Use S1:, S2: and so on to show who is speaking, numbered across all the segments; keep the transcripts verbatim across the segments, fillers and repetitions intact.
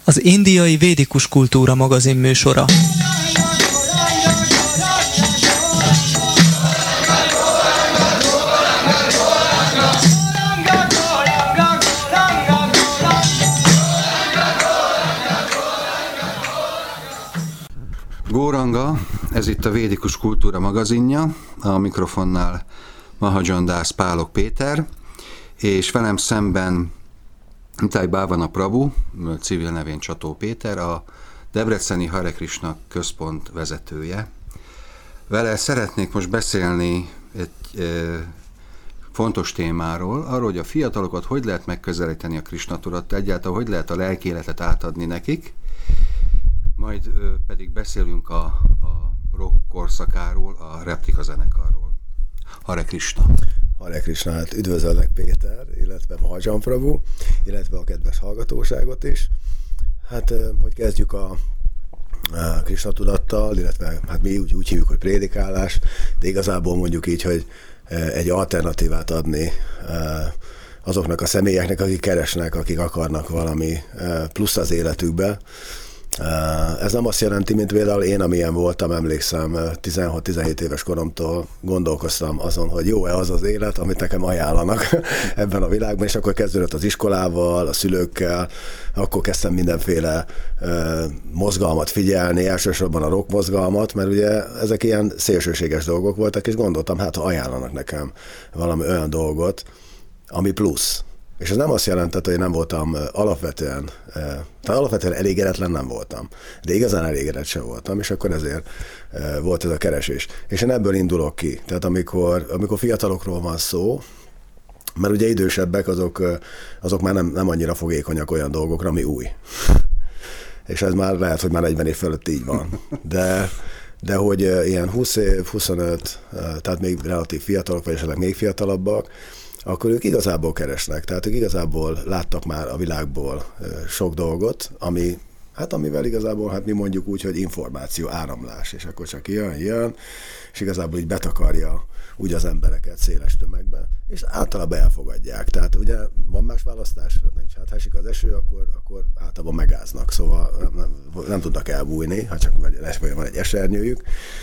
S1: az indiai védikus kultúra magazin műsora.
S2: Góranga, ez itt a Védikus Kultúra magazinja, a mikrofonnál Mahajan Das Pálok Péter, és velem szemben Nitai Bhavana Prabhu, civil nevén Csató Péter, a Debreceni Hare Krishna központ vezetője. Vele szeretnék most beszélni egy e, fontos témáról, arról, hogy a fiatalokat hogy lehet megközelíteni a Krishna tudattal, egyáltalán hogy lehet a lelkiéletet átadni nekik, majd ö, pedig beszélünk a, a rock korszakáról, a replika zenekarról. Hare Krishna!
S3: Hare Krishna, hát üdvözöllek Péter, illetve Mahajan Prabhu, illetve a kedves hallgatóságot is. Hát, hogy kezdjük a, a Krishna tudattal, illetve hát mi úgy, úgy hívjuk, hogy prédikálás, de igazából mondjuk így, hogy egy alternatívát adni azoknak a személyeknek, akik keresnek, akik akarnak valami plusz az életükbe. Ez nem azt jelenti, mint például én, amilyen voltam, emlékszem, tizenhat-tizenhét éves koromtól gondolkoztam azon, hogy jó-e az az élet, amit nekem ajánlanak ebben a világban, és akkor kezdődött az iskolával, a szülőkkel, akkor kezdtem mindenféle uh, mozgalmat figyelni, elsősorban a rock mozgalmat, mert ugye ezek ilyen szélsőséges dolgok voltak, és gondoltam, hát ha ajánlanak nekem valami olyan dolgot, ami plusz. És ez nem azt jelentett, hogy nem voltam alapvetően, tehát alapvetően elégedetlen nem voltam, de igazán elégedett sem voltam, és akkor ezért volt ez a keresés. És én ebből indulok ki. Tehát amikor, amikor fiatalokról van szó, mert ugye idősebbek, azok, azok már nem, nem annyira fogékonyak olyan dolgokra, ami új. És ez már lehet, hogy már negyven év fölött így van. De, de hogy ilyen húsz év, huszonöt, tehát még relatív fiatalok, vagy esetleg még fiatalabbak, akkor ők igazából keresnek, tehát ők igazából láttak már a világból sok dolgot, ami, hát amivel igazából, hát mi mondjuk úgy, hogy információ áramlás, és akkor csak jön, jön, és igazából így betakarja úgy az embereket széles tömegben, és általában elfogadják. Tehát ugye van más választás? Nincs. Hát ha esik az eső, akkor, akkor általában megáznak, szóval nem, nem, nem tudnak elbújni, ha csak van egy esernyőjük,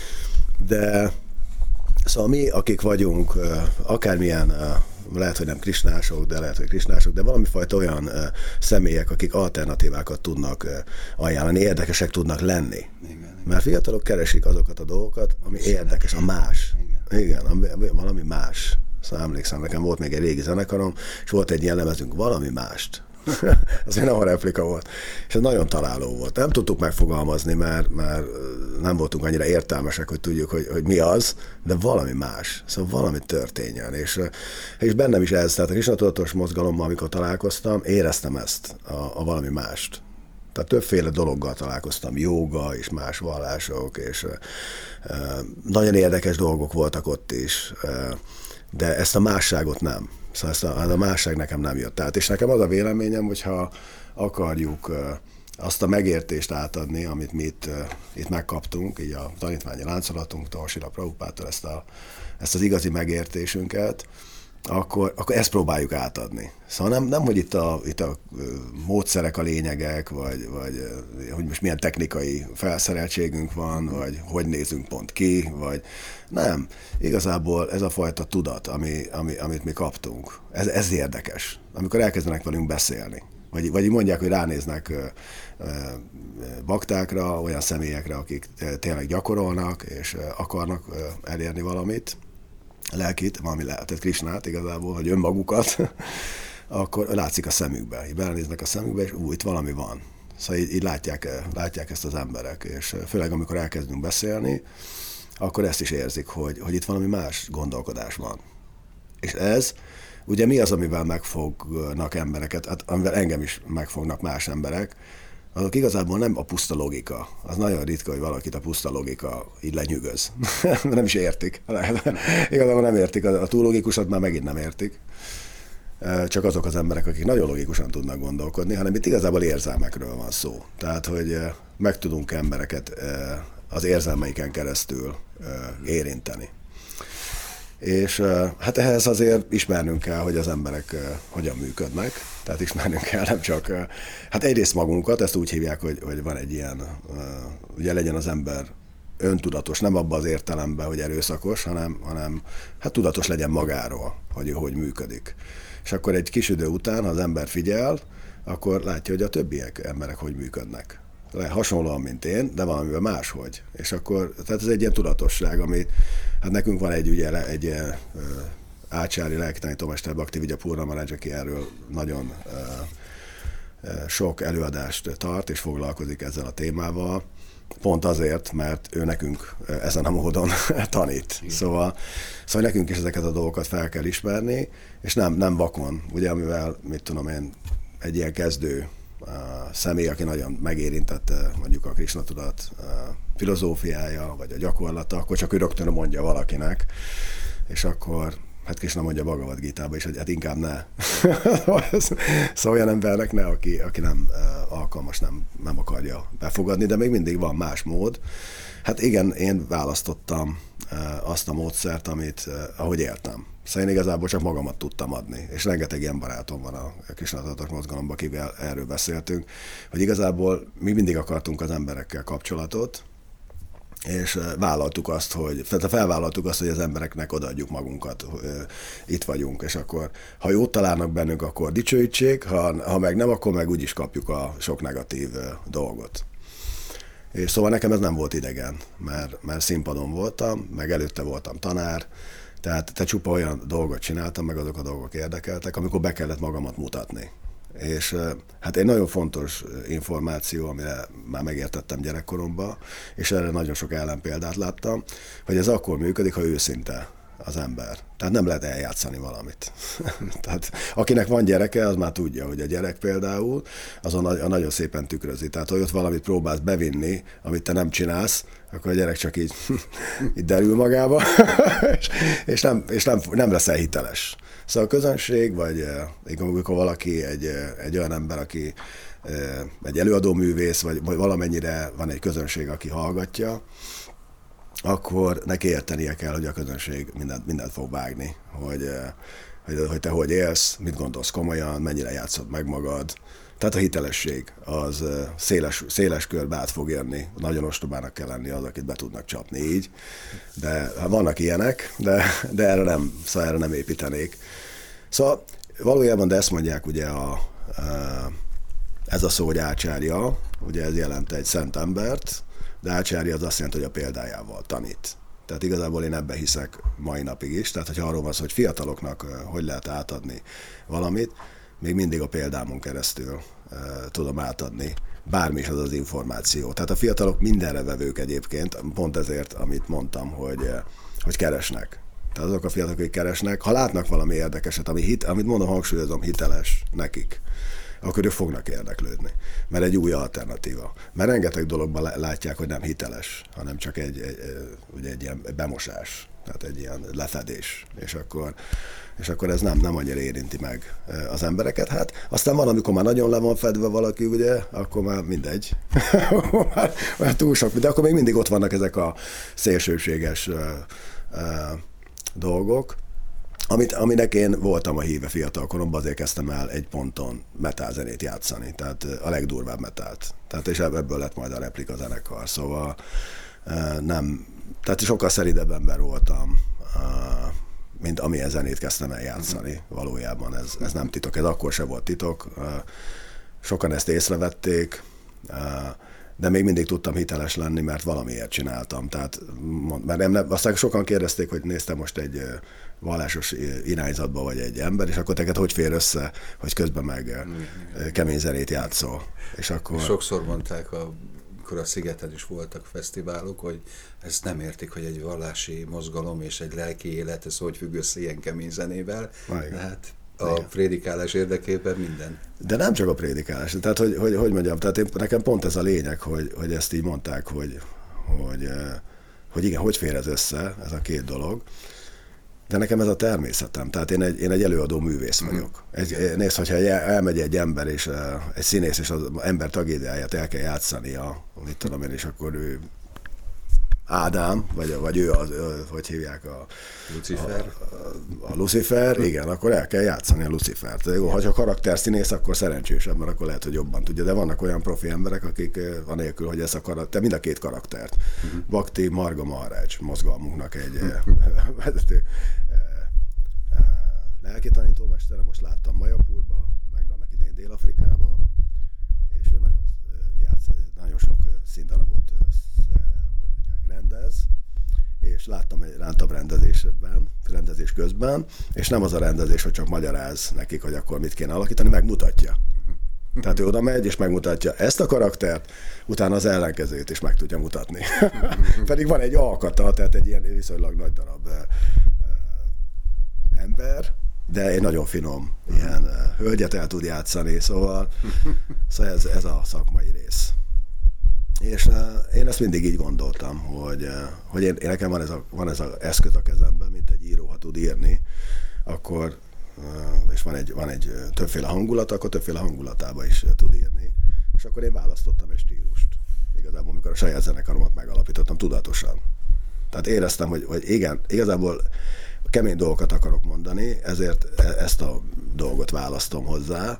S3: de szóval mi, akik vagyunk, akármilyen, lehet, hogy nem krisnások, de lehet, hogy krisnások, de valami fajta olyan személyek, akik alternatívákat tudnak ajánlani, érdekesek tudnak lenni. Igen, mert fiatalok keresik azokat a dolgokat, ami érdekes, a más. Igen, igen ami, valami más. Szóval emlékszem, nekem volt még egy régi zenekarom, és volt egy ilyen lemezünk, valami mást. Az nem a replika volt. És ez nagyon találó volt. Nem tudtuk megfogalmazni, mert, mert nem voltunk annyira értelmesek, hogy tudjuk, hogy, hogy mi az, de valami más. Szóval valami történjen. És, és bennem is ez, tehát a Krishna tudatos mozgalommal, amikor találkoztam, éreztem ezt, a, a valami mást. Tehát többféle dologgal találkoztam, jóga és más vallások, és e, nagyon érdekes dolgok voltak ott is, e, de ezt a másságot nem. Szóval ezt a, a másság nekem nem jött át. És nekem az a véleményem, hogyha akarjuk uh, azt a megértést átadni, amit mi itt, uh, itt megkaptunk, így a tanítványi láncolatunktól, Srila Prabhupádtól ezt, a, ezt az igazi megértésünket, akkor, akkor ezt próbáljuk átadni. Szóval nem, nem hogy itt a, itt a módszerek a lényegek, vagy, vagy hogy most milyen technikai felszereltségünk van, vagy hogy nézünk pont ki, vagy nem. Igazából ez a fajta tudat, ami, ami, amit mi kaptunk, ez, ez érdekes. Amikor elkezdenek velünk beszélni, vagy, vagy mondják, hogy ránéznek baktákra, olyan személyekre, akik tényleg gyakorolnak, és akarnak elérni valamit, lelkit, valami lehetett Krishnát igazából, vagy önmagukat, akkor látszik a szemükbe. Így belenéznek a szemükbe, és ú, itt valami van. Szóval így, így látják, látják ezt az emberek, és főleg amikor elkezdünk beszélni, akkor ezt is érzik, hogy, hogy itt valami más gondolkodás van. És ez, ugye mi az, amivel megfognak embereket, hát amivel engem is megfognak más emberek, azok igazából nem a puszta logika. Az nagyon ritka, hogy valakit a puszta logika így lenyűgöz. Nem is értik. Igazából nem értik. A túl logikusat már megint nem értik. Csak azok az emberek, akik nagyon logikusan tudnak gondolkodni, hanem itt igazából érzelmekről van szó. Tehát, hogy meg tudunk embereket az érzelmeiken keresztül érinteni. És hát ehhez azért ismernünk kell, hogy az emberek hogyan működnek. Tehát ismernünk kell nem csak, hát egyrészt magunkat, ezt úgy hívják, hogy, hogy van egy ilyen, ugye legyen az ember öntudatos, nem abban az értelemben, hogy erőszakos, hanem, hanem hát tudatos legyen magáról, hogy ő hogy működik. És akkor egy kis idő után, ha az ember figyel, akkor látja, hogy a többiek emberek hogy működnek. Hasonlóan, mint én, de valamivel máshogy. És akkor, tehát ez egy ilyen tudatosság, amit, hát nekünk van egy, ugye, egy uh, Ácsári lelkitanítómester, Bhakti Vidya Purna Maharaj, aki erről nagyon uh, uh, sok előadást tart, és foglalkozik ezzel a témával, pont azért, mert ő nekünk ezen a módon tanít. Szóval, szóval nekünk is ezeket a dolgokat fel kell ismerni, és nem, nem vakon, ugye, amivel, mit tudom én, egy ilyen kezdő uh, személy, aki nagyon megérintette mondjuk a Krisna tudat uh, filozófiája, vagy a gyakorlata, akkor csak ő rögtön mondja valakinek, és akkor hát Krisna mondja Bhagavad Gítába is, hogy hát inkább ne. Szóval olyan embernek ne, aki, aki nem uh, alkalmas, nem, nem akarja befogadni, de még mindig van más mód. Hát igen, én választottam uh, azt a módszert, amit, uh, ahogy éltem. Szóval én igazából csak magamat tudtam adni, és rengeteg ilyen barátom van a Krisna tudatos mozgalomban, akivel erről beszéltünk, hogy igazából mi mindig akartunk az emberekkel kapcsolatot, és vállaltuk azt, hogy, tehát felvállaltuk azt, hogy az embereknek odaadjuk magunkat, itt vagyunk, és akkor ha jót találnak bennünk, akkor dicsőítsék, ha, ha meg nem, akkor meg úgyis kapjuk a sok negatív dolgot. És szóval nekem ez nem volt idegen, mert, mert színpadon voltam, meg előtte voltam tanár, tehát te csupa olyan dolgot csináltam, meg azok a dolgok érdekeltek, amikor be kellett magamat mutatni. És hát egy nagyon fontos információ, amire már megértettem gyerekkoromban, és erre nagyon sok ellenpéldát láttam, hogy ez akkor működik, ha őszinte az ember. Tehát nem lehet eljátszani valamit. Tehát akinek van gyereke, az már tudja, hogy a gyerek például azon nagyon szépen tükrözi. Tehát, hogy ott valamit próbálsz bevinni, amit te nem csinálsz, akkor a gyerek csak így, így derül magába, és, és, nem, és nem, nem leszel hiteles. Szóval a közönség, vagy amikor valaki egy, egy olyan ember, aki egy előadó művész, vagy, vagy valamennyire van egy közönség, aki hallgatja, akkor neki értenie kell, hogy a közönség mindent, mindent fog vágni, hogy, hogy, hogy te hogy élsz, mit gondolsz komolyan, mennyire játszod meg magad. Tehát a hitelesség az széles, széles körbe át fog érni. Nagyon ostobának kell lenni az, akit be tudnak csapni így. De vannak ilyenek, de, de erre, nem, szóval erre nem építenék. Szóval valójában, de ezt mondják ugye a, ez a szó, hogy ácsárja, ugye ez jelent egy szent embert, de ácsárja az azt jelenti, hogy a példájával tanít. Tehát igazából én ebben hiszek mai napig is. Tehát, hogyha arról van szó, hogy fiataloknak hogy lehet átadni valamit, még mindig a példámon keresztül uh, tudom átadni bármi is az az információ. Tehát a fiatalok mindenre vevők egyébként, pont ezért, amit mondtam, hogy, uh, hogy keresnek. Tehát azok a fiatalok, akik keresnek, ha látnak valami érdekeset, ami hit, amit mondom, hangsúlyozom, hiteles nekik, akkor ők fognak érdeklődni. Mert egy új alternatíva. Mert rengeteg dologban látják, hogy nem hiteles, hanem csak egy, egy, ugye egy ilyen bemosás, tehát egy ilyen lefedés. És akkor, és akkor ez nem, nem annyira érinti meg az embereket. Hát aztán van, amikor már nagyon le van fedve valaki, ugye, akkor már mindegy. már, már túl sok, de akkor még mindig ott vannak ezek a szélsőséges uh, uh, dolgok. Amit, aminek én voltam a híve fiatal koromban, azért kezdtem el egy ponton metal zenét játszani, tehát a legdurvább metált. Tehát és ebből lett majd a replika zenekar, szóval nem, tehát sokkal szeridebb ember voltam, mint amilyen zenét kezdtem el játszani valójában. Ez, ez nem titok, ez akkor se volt titok. Sokan ezt észrevették, de még mindig tudtam hiteles lenni, mert valamiért csináltam. Tehát, mert nem, aztán sokan kérdezték, hogy néztem most egy vallásos irányzatba vagy egy ember, és akkor teket hogy fér össze, hogy közben meg kemény zenét játszol. És akkor...
S2: Sokszor mondták, amikor a Szigeten is voltak fesztiválok, hogy ezt nem értik, hogy egy vallási mozgalom és egy lelki élet, ez hogy függ össze ilyen kemény zenével. Tehát a igen. Prédikálás érdekében minden.
S3: De nem csak a prédikálás. Tehát, hogy, hogy, hogy mondjam, tehát én, nekem pont ez a lényeg, hogy, hogy ezt így mondták, hogy, hogy, hogy igen, hogy fér ez össze, ez a két dolog. De nekem ez a természetem. Tehát én egy, én egy előadó művész vagyok. Egy, nézd, hogyha elmegy egy ember, és egy színész, és az ember tragédiáját el kell játszania, mit tudom én, és akkor ő Ádám, vagy, vagy ő az, hogy hívják a...
S2: Lucifer.
S3: A, a, a Lucifer, igen, akkor el kell játszani a Lucifert. Jó, ha csak karakterszínész, akkor szerencsésebb, mert akkor lehet, hogy jobban tudja. De vannak olyan profi emberek, akik anélkül, hogy ez a karakter, mind a két karaktert. Uh-huh. Bhakti Marga Maharaj mozgalmunknak egy uh-huh. vezető lelki tanítómestere, most láttam Majapurba, meg annak idején Dél-Afrikában, és ő nagyon játsz, nagyon sok színdarabot hogy mondják, rendez, és láttam egy rántabb rendezésben, rendezés közben, és nem az a rendezés, hogy csak magyaráz nekik, hogy akkor mit kéne alakítani, megmutatja. Tehát ő oda megy, és megmutatja ezt a karaktert, utána az ellenkezőt is meg tudja mutatni. Pedig van egy alkata, tehát egy ilyen viszonylag nagy darab ember, de egy nagyon finom ilyen uh, hölgyet el tud játszani, szóval, szóval ez, ez a szakmai rész. És uh, én ezt mindig így gondoltam, hogy, uh, hogy én, én nekem van ez, a, van ez az eszköz a kezemben, mint egy író, ha tud írni, akkor, uh, és van egy, van egy többféle hangulat, akkor többféle hangulatába is uh, tud írni. És akkor én választottam egy stílust. Igazából, amikor a saját zenekaromat megalapítottam, tudatosan. Tehát éreztem, hogy, hogy igen, igazából kemény dolgokat akarok mondani, ezért ezt a dolgot választom hozzá,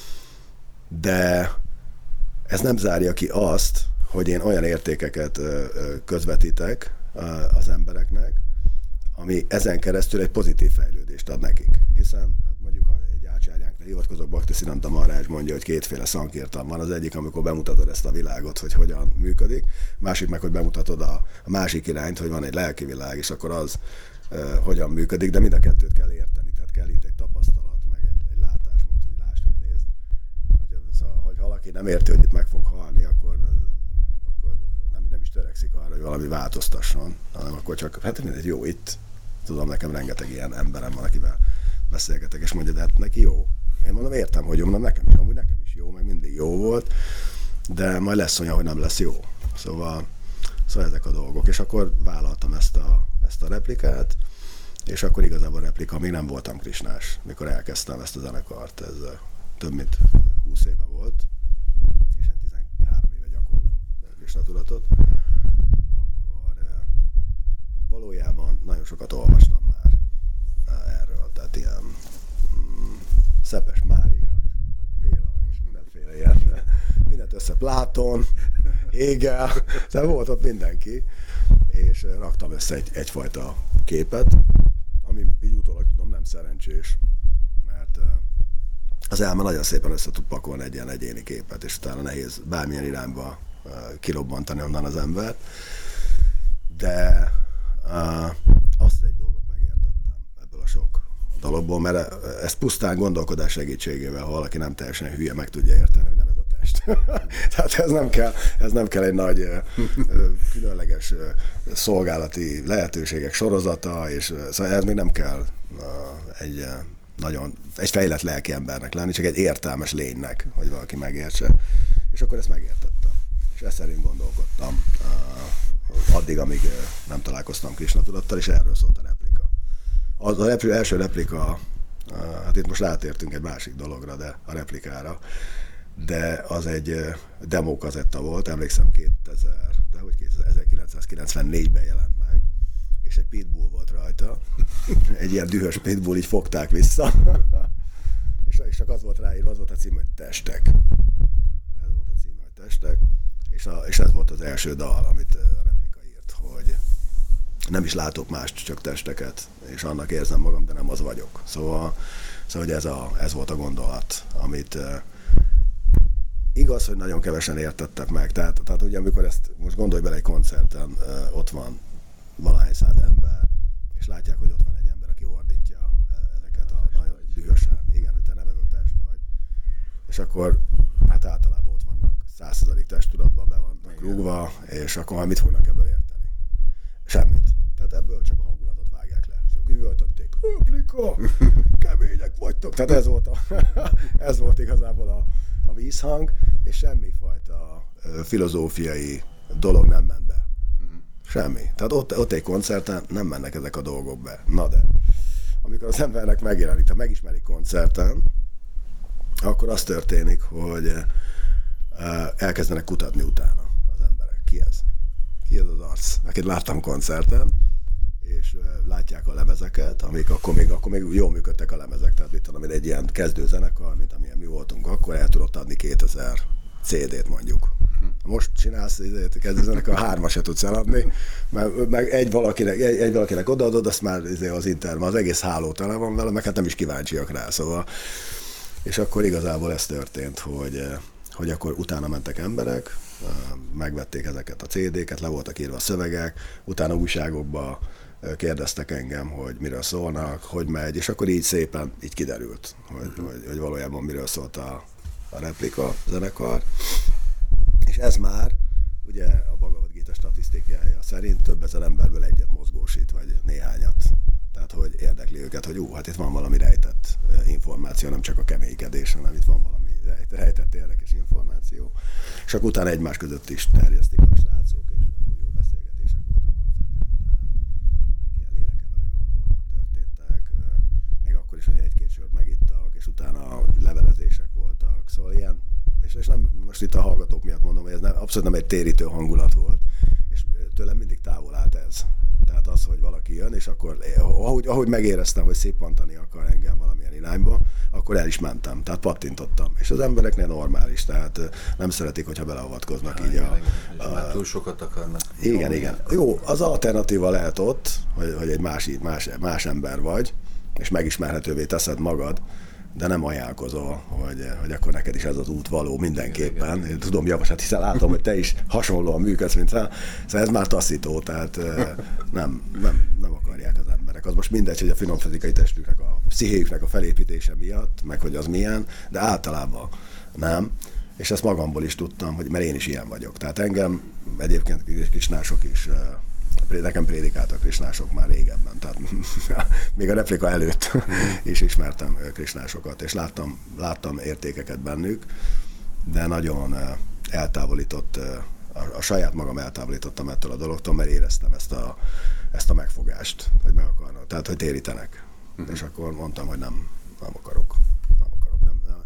S3: de ez nem zárja ki azt, hogy én olyan értékeket közvetítek az embereknek, ami ezen keresztül egy pozitív fejlődést ad nekik. Hiszen hát mondjuk, ha egy ácsárjánkra hivatkozok, Bhaktisiddhanta Maharaj mondja, hogy kétféle szankirtan van. Az egyik, amikor bemutatod ezt a világot, hogy hogyan működik, másik meg, hogy bemutatod a, a másik irányt, hogy van egy lelki világ, és akkor az Uh, hogyan működik, de mind a kettőt kell érteni. Tehát kell itt egy tapasztalat, meg egy, egy látásmód, hogy lásd, hogy nézd. Hogy, szóval, hogy valaki nem érti, hogy itt meg fog halni, akkor, akkor nem, nem is törekszik arra, hogy valami változtasson, hanem akkor csak, hát mindegy, jó, itt tudom, nekem rengeteg ilyen emberem van, akivel beszélgetek, és mondja, de hát neki jó. Én mondom, értem, hogy jó, mondom, nekem is, amúgy nekem is jó, meg mindig jó volt, de majd lesz olyan, hogy nem lesz jó. Szóval, szóval ezek a dolgok. És akkor vállaltam ezt a ezt a replikát, és akkor igazából a replika, még nem voltam krisnás, mikor elkezdtem ezt a zenekart, ez több mint húsz éve volt, és én tizenhárom éve gyakorlom krisna tudatot, akkor valójában nagyon sokat olvastam már erről, tehát ilyen mm, Szepes Mária, vagy Béla, és mindenféle ilyen, mindent össze Pláton, Hegel, tehát volt ott mindenki, és raktam össze egy, egyfajta képet, ami így utólag tudom nem szerencsés, mert az elme nagyon szépen össze tud pakolni egy ilyen egyéni képet, és utána nehéz bármilyen irányba kirobbantani onnan az embert, de uh, azt egy dolgot megértettem ebből a sok dologból, mert ezt pusztán gondolkodás segítségével, ha valaki nem teljesen hülye, meg tudja érteni, hogy nem ez a test. Tehát ez nem kell, ez nem kell egy nagy különleges szolgálati lehetőségek sorozata, és szóval ez még nem kell egy nagyon, egy fejlett lelki embernek lenni, csak egy értelmes lénynek, hogy valaki megértse. És akkor ezt megértettem. És ezt szerint gondolkodtam addig, amíg nem találkoztam Krisna tudattal, és erről szólt a replika. Az a repli, első replika, hát itt most rátértünk egy másik dologra, de a replikára, de az egy demókazetta volt, emlékszem kétezer, de hogy ezerkilencszázkilencvennégyben jelent meg, és egy pitbull volt rajta, egy ilyen dühös pitbull, így fogták vissza, és, és csak az volt ráírva, az volt a cím, hogy Testek. Ez volt a cím, hogy Testek, és, a, és ez volt az első dal, amit a replika írt, hogy nem is látok mást, csak testeket, és annak érzem magam, de nem az vagyok. Szóval, szóval hogy ez, a, ez volt a gondolat, amit igaz, hogy nagyon kevesen értettek meg. Tehát, tehát ugye, amikor ezt, most gondolj bele egy koncerten, ott van valahány száz ember, és látják, hogy ott van egy ember, aki ordítja ezeket a nagyon dühösen. Igen, hogy te nem ez a test vagy. És akkor, hát általában ott vannak százszerzalék testtudatban, be vannak rúgva, és akkor majd mit fognak ebből érteni? Semmit. Tehát ebből csak a hangulatot vágják le. És akkor üvöltötték, replika, kemények vagytok. Tehát ez volt, a, ez volt igazából a, a vízhang, és semmifajta filozófiai dolog nem ment be. Semmi. Tehát ott, ott egy koncerten nem mennek ezek a dolgok be. Na de, amikor az embernek megjelenik, tehát megismerik koncerten, akkor az történik, hogy elkezdenek kutatni utána az emberek. Ki ez? ki ez az arc, akit láttam koncerten, és látják a lemezeket, amik akkor még, akkor még jól működtek a lemezek, tehát mit tudom, egy ilyen kezdőzenekar, mint amilyen mi voltunk akkor, el tudott adni kétezer cé dét mondjuk. Most csinálsz kezdőzenekar, a hárma se tudsz eladni, mert meg egy valakinek, egy, egy valakinek odaadod, azt már az internet, az egész háló tele van vele, meg hát nem is kíváncsiak rá, szóval. És akkor igazából ez történt, hogy, hogy akkor utána mentek emberek, megvették ezeket a cé déket, le voltak írva a szövegek, utána újságokba kérdeztek engem, hogy miről szólnak, hogy megy, és akkor így szépen így kiderült, hogy, uh-huh. hogy, hogy valójában miről szólt a, a replika zenekar. És ez már ugye a Bhagavad Gita statisztikája szerint több ezer emberből egyet mozgósít, vagy néhányat. Tehát, hogy érdekli őket, hogy ú, hát itt van valami rejtett információ, nem csak a keménykedés, hanem itt van valami rejtett érdekes információ. És akkor utána egymás között is terjesztik a srácok, és akkor jó beszélgetések voltak koncertek után, amik ilyen lélekemelő hangulatban történtek, még akkor is, hogy egy-két sört megittak, és utána levelezések voltak, szóval ilyen, és, és nem most itt a hallgatók miatt mondom, hogy ez nem, abszolút nem egy térítő hangulat volt, és tőlem mindig távol állt ez. Tehát az, hogy valaki jön, és akkor ahogy, ahogy megéreztem, hogy szippantani akar engem valamilyen irányba, akkor el is mentem, tehát pattintottam. És az embereknél normális, tehát nem szeretik, hogyha beleavatkoznak így a...
S2: a, a túl sokat akarnak.
S3: Igen, igen. Jó, az alternatíva lehet ott, hogy, hogy egy más, más, más ember vagy, és megismerhetővé teszed magad, de nem ajánlkozol, hogy, hogy akkor neked is ez az út való mindenképpen. Én tudom javaslat, hiszen látom, hogy te is hasonlóan működsz, mint rá. Szóval ez már taszító, tehát nem, nem, nem akarják az emberek. Az most mindegy, hogy a finom fizikai testüknek, a pszichéjüknek a felépítése miatt, meg hogy az milyen, de általában nem. És ezt magamból is tudtam, hogy, mert én is ilyen vagyok. Tehát engem egyébként krisnások is, nekem prédikáltak krisnások már régebben, tehát még a replika előtt is ismertem krisnásokat, és láttam, láttam értékeket bennük, de nagyon eltávolított, a, a saját magam eltávolítottam ettől a dologtól, mert éreztem ezt a, ezt a megfogást, hogy meg akarnak, tehát hogy térítenek. Uh-huh. És akkor mondtam, hogy nem, nem akarok. Nem akarok nem, nem.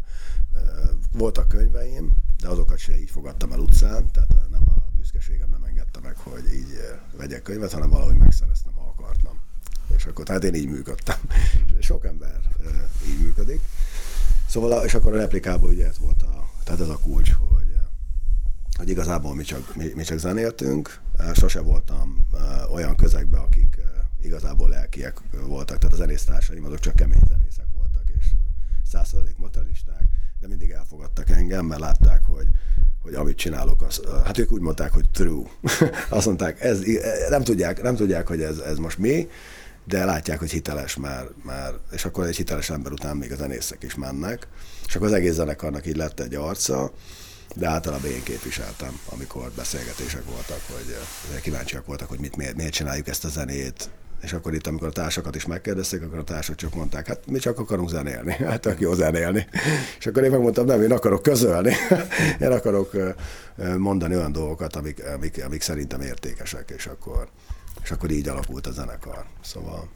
S3: Voltak könyveim, de azokat se így fogadtam el utcán, tehát nem a büszkeségem nem engedte meg, hogy így vegyek könyvet, hanem valahogy megszereztem, ha akartam. És akkor, tehát én így működtem. Sok ember így működik. Szóval, és akkor a replikában ugye ez volt a, tehát ez a kulcs, hogy, hogy igazából mi csak, mi, mi csak zenéltünk. Sose voltam olyan közegben, akik igazából lelkiek voltak, tehát a zenésztársaim azok csak kemény zenészek voltak, és száz százalék materialisták, de mindig elfogadtak engem, mert látták, hogy hogy amit csinálok, az, hát ők úgy mondták, hogy true. Azt mondták, ez, nem, tudják, nem tudják, hogy ez, ez most mi, de látják, hogy hiteles már, már, és akkor egy hiteles ember után még a zenészek is mennek, és akkor az egész zenekarnak így lett egy arca, de általában én képviseltem, amikor beszélgetések voltak, hogy kíváncsiak voltak, hogy mit, miért, miért csináljuk ezt a zenét, és akkor itt, amikor a társakat is megkérdezték, akkor a társak csak mondták, hát mi csak akarunk zenélni, hát tök jó zenélni. És akkor én megmondtam, nem, én akarok közölni, én akarok mondani olyan dolgokat, amik, amik, amik szerintem értékesek, és akkor, és akkor így alakult a zenekar. Szóval...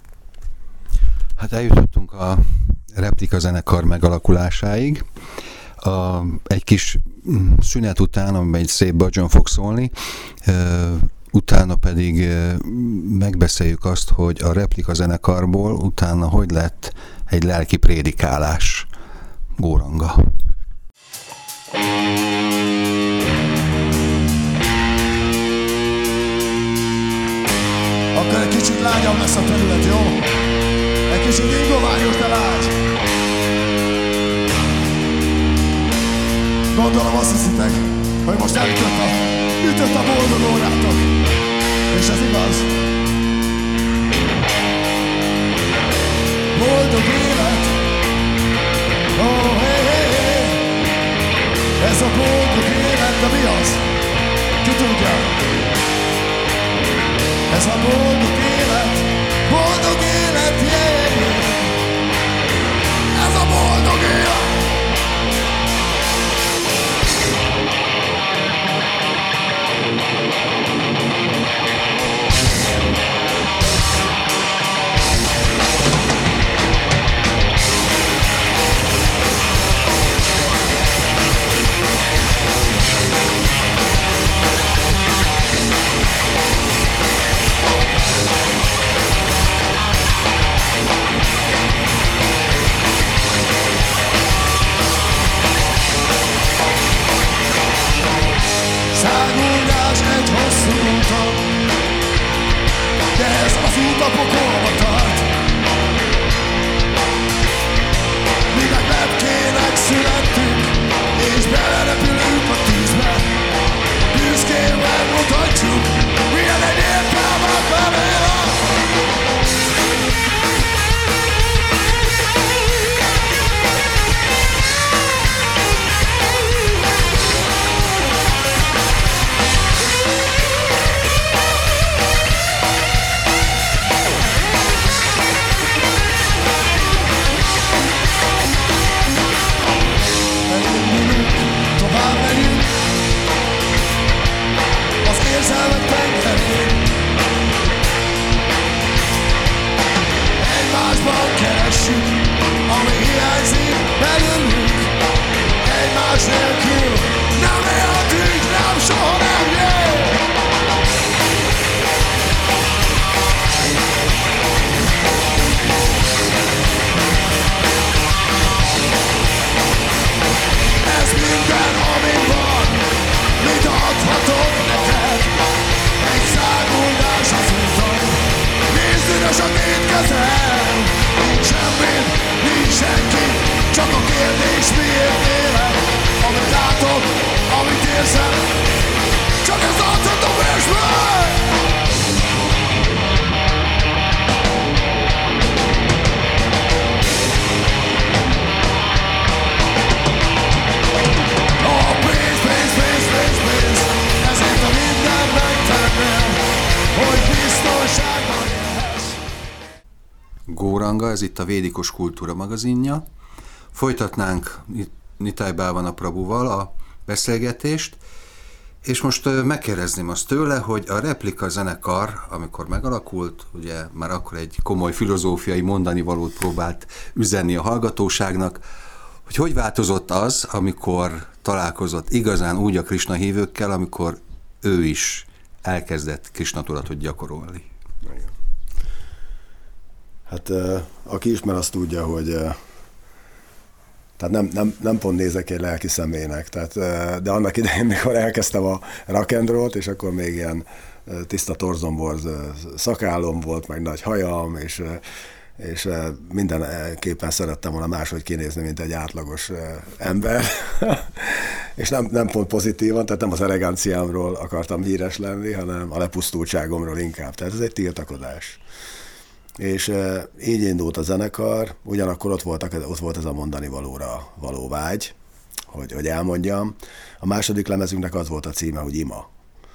S2: Hát eljutottunk a replika zenekar megalakulásáig. A, egy kis szünet után, amiben egy szép bhajan fog szólni, utána pedig megbeszéljük azt, hogy a replika zenekarból utána hogy lett egy lelki prédikálás. Góranga.
S4: Akkor egy kicsit lágyabb lesz a terület, jó? Egy kicsit ingoványos, de lágy. Gondolom azt hiszitek, hogy most elütött a, ütött a boldog órátok. És ez igaz. Boldog élet. Oh, hey, hey, hey. Ez a boldog élet, de mi az? Ki tudja? Ez a boldog élet. Boldog élet, yeah, yeah. Ez a boldog élet. hosszú úton, de ez az út a pokolba tart. Minek lepkének születtünk, és belerepülünk a tűzbe. Büszkén megmutatjuk, milyen egy értelmet bevél. Érzelmek tengerén, egymásban keressük, ami hiányzik belőlünk. Egymás nélkül nem élhetünk, nem, soha nem jön. Ez minden, ami van, mit adhatok neked. Egy száguldás az úton, nézd üres a két kezem. Nincs semmit, nincs senki, csak a kérdés miért élek. Amit látok, amit érzem, csak ez látszott a versben. Pénz, pénz, pénz, pénz, pénz, ezért a minden megtenném, hogy biztonságban élhess.
S2: Góranga, ez itt a Védikus Kultúra magazinja. Folytatnánk Nitály Bálvana Prabhuval a beszélgetést, és most megkérdezném azt tőle, hogy a Replika zenekar, amikor megalakult, ugye már akkor egy komoly filozófiai mondanivalót próbált üzenni a hallgatóságnak, hogy hogy változott az, amikor találkozott igazán úgy a Krisna hívőkkel, amikor ő is elkezdett Krisna tudatot gyakorolni.
S3: Hát aki ismer, azt tudja, hogy tehát nem, nem, nem pont nézek egy lelki személynek, tehát, de annak idején, mikor elkezdtem a rock and roll-t, és akkor még ilyen tiszta torzomborz szakállom volt, meg nagy hajam, és és mindenképpen szerettem volna máshogy kinézni, mint egy átlagos ember. És nem, nem pont pozitívan, tehát nem az eleganciámról akartam híres lenni, hanem a lepusztultságomról inkább. Tehát ez egy tiltakozás. És így indult a zenekar, ugyanakkor ott, voltak, ott volt ez a mondani valóra való vágy, hogy, hogy elmondjam. A második lemezünknek az volt a címe, hogy Ima.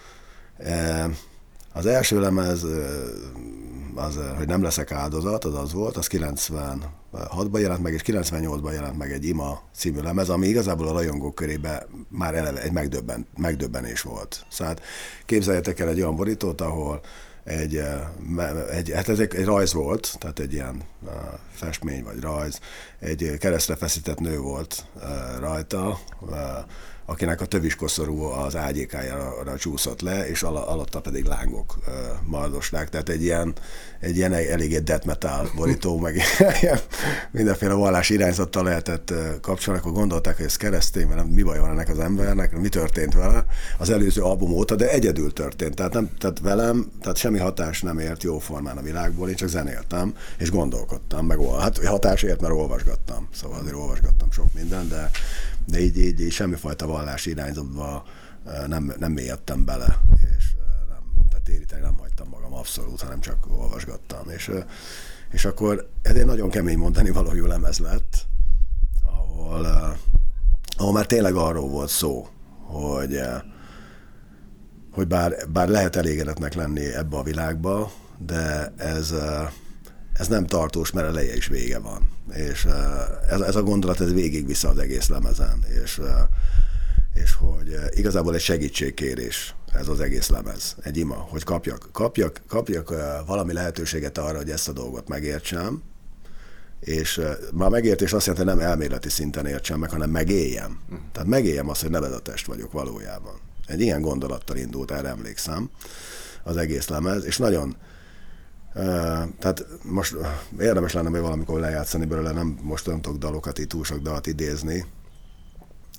S3: Az első lemez, az, hogy nem leszek áldozat, az az volt, az kilencvenhatban jelent meg, és kilencvennyolcban jelent meg egy Ima című lemez, ami igazából a rajongók körében már eleve egy megdöbben, megdöbbenés volt. Szóval képzeljetek el egy olyan borítót, ahol egy, egy, hát ez egy, egy rajz volt, tehát egy ilyen festmény vagy rajz, egy keresztre feszített nő volt rajta, akinek a töviskoszorú az ágyékájára csúszott le, és al- alatta pedig lángok uh, mardosták. Tehát egy ilyen, egy ilyen eléggé death metal borító, meg ilyen mindenféle vallási irányzattal lehetett uh, kapcsolni, akkor gondolták, hogy ez keresztény, mert mi baj van ennek az embernek, mi történt vele az előző album óta, de egyedül történt. Tehát, nem, tehát velem, tehát semmi hatás nem ért jóformán a világból, én csak zenéltem, és gondolkodtam, meg hát hatásért, mert olvasgattam, szóval azért olvasgattam sok mindent, de de így, így, így semmifajta vallási irányzatba nem, nem mélyedtem bele, és nem, tehát téríteni nem hagytam magam abszolút, hanem csak olvasgattam. És, és akkor ez egy nagyon kemény mondani valójú lemez lett, ahol, ahol már tényleg arról volt szó, hogy, hogy bár, bár lehet elégedetnek lenni ebbe a világba, de ez... ez nem tartós, mert eleje is vége van. És ez, ez a gondolat ez végig vissza az egész lemezen, és, és hogy igazából egy segítségkérés ez az egész lemez, egy ima, hogy kapjak, kapjak, kapjak valami lehetőséget arra, hogy ezt a dolgot megértsem, és már megértés azt jelenti, hogy nem elméleti szinten értsem meg, hanem megéljem. Tehát megéljem azt, hogy nevezetest vagyok valójában. Egy ilyen gondolattal indult, erre emlékszem, az egész lemez, és nagyon Uh, tehát most érdemes lenne még valamikor lejátszani belőle, nem, most nem tudok dalokat, így túl sok dalt idézni,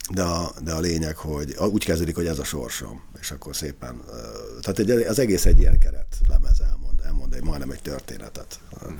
S3: de a, de a lényeg, hogy úgy kezdődik, hogy ez a sorsom, és akkor szépen, tehát egy, az egész egy ilyen keret lemez elmond, elmond egy, majdnem egy történetet, mm.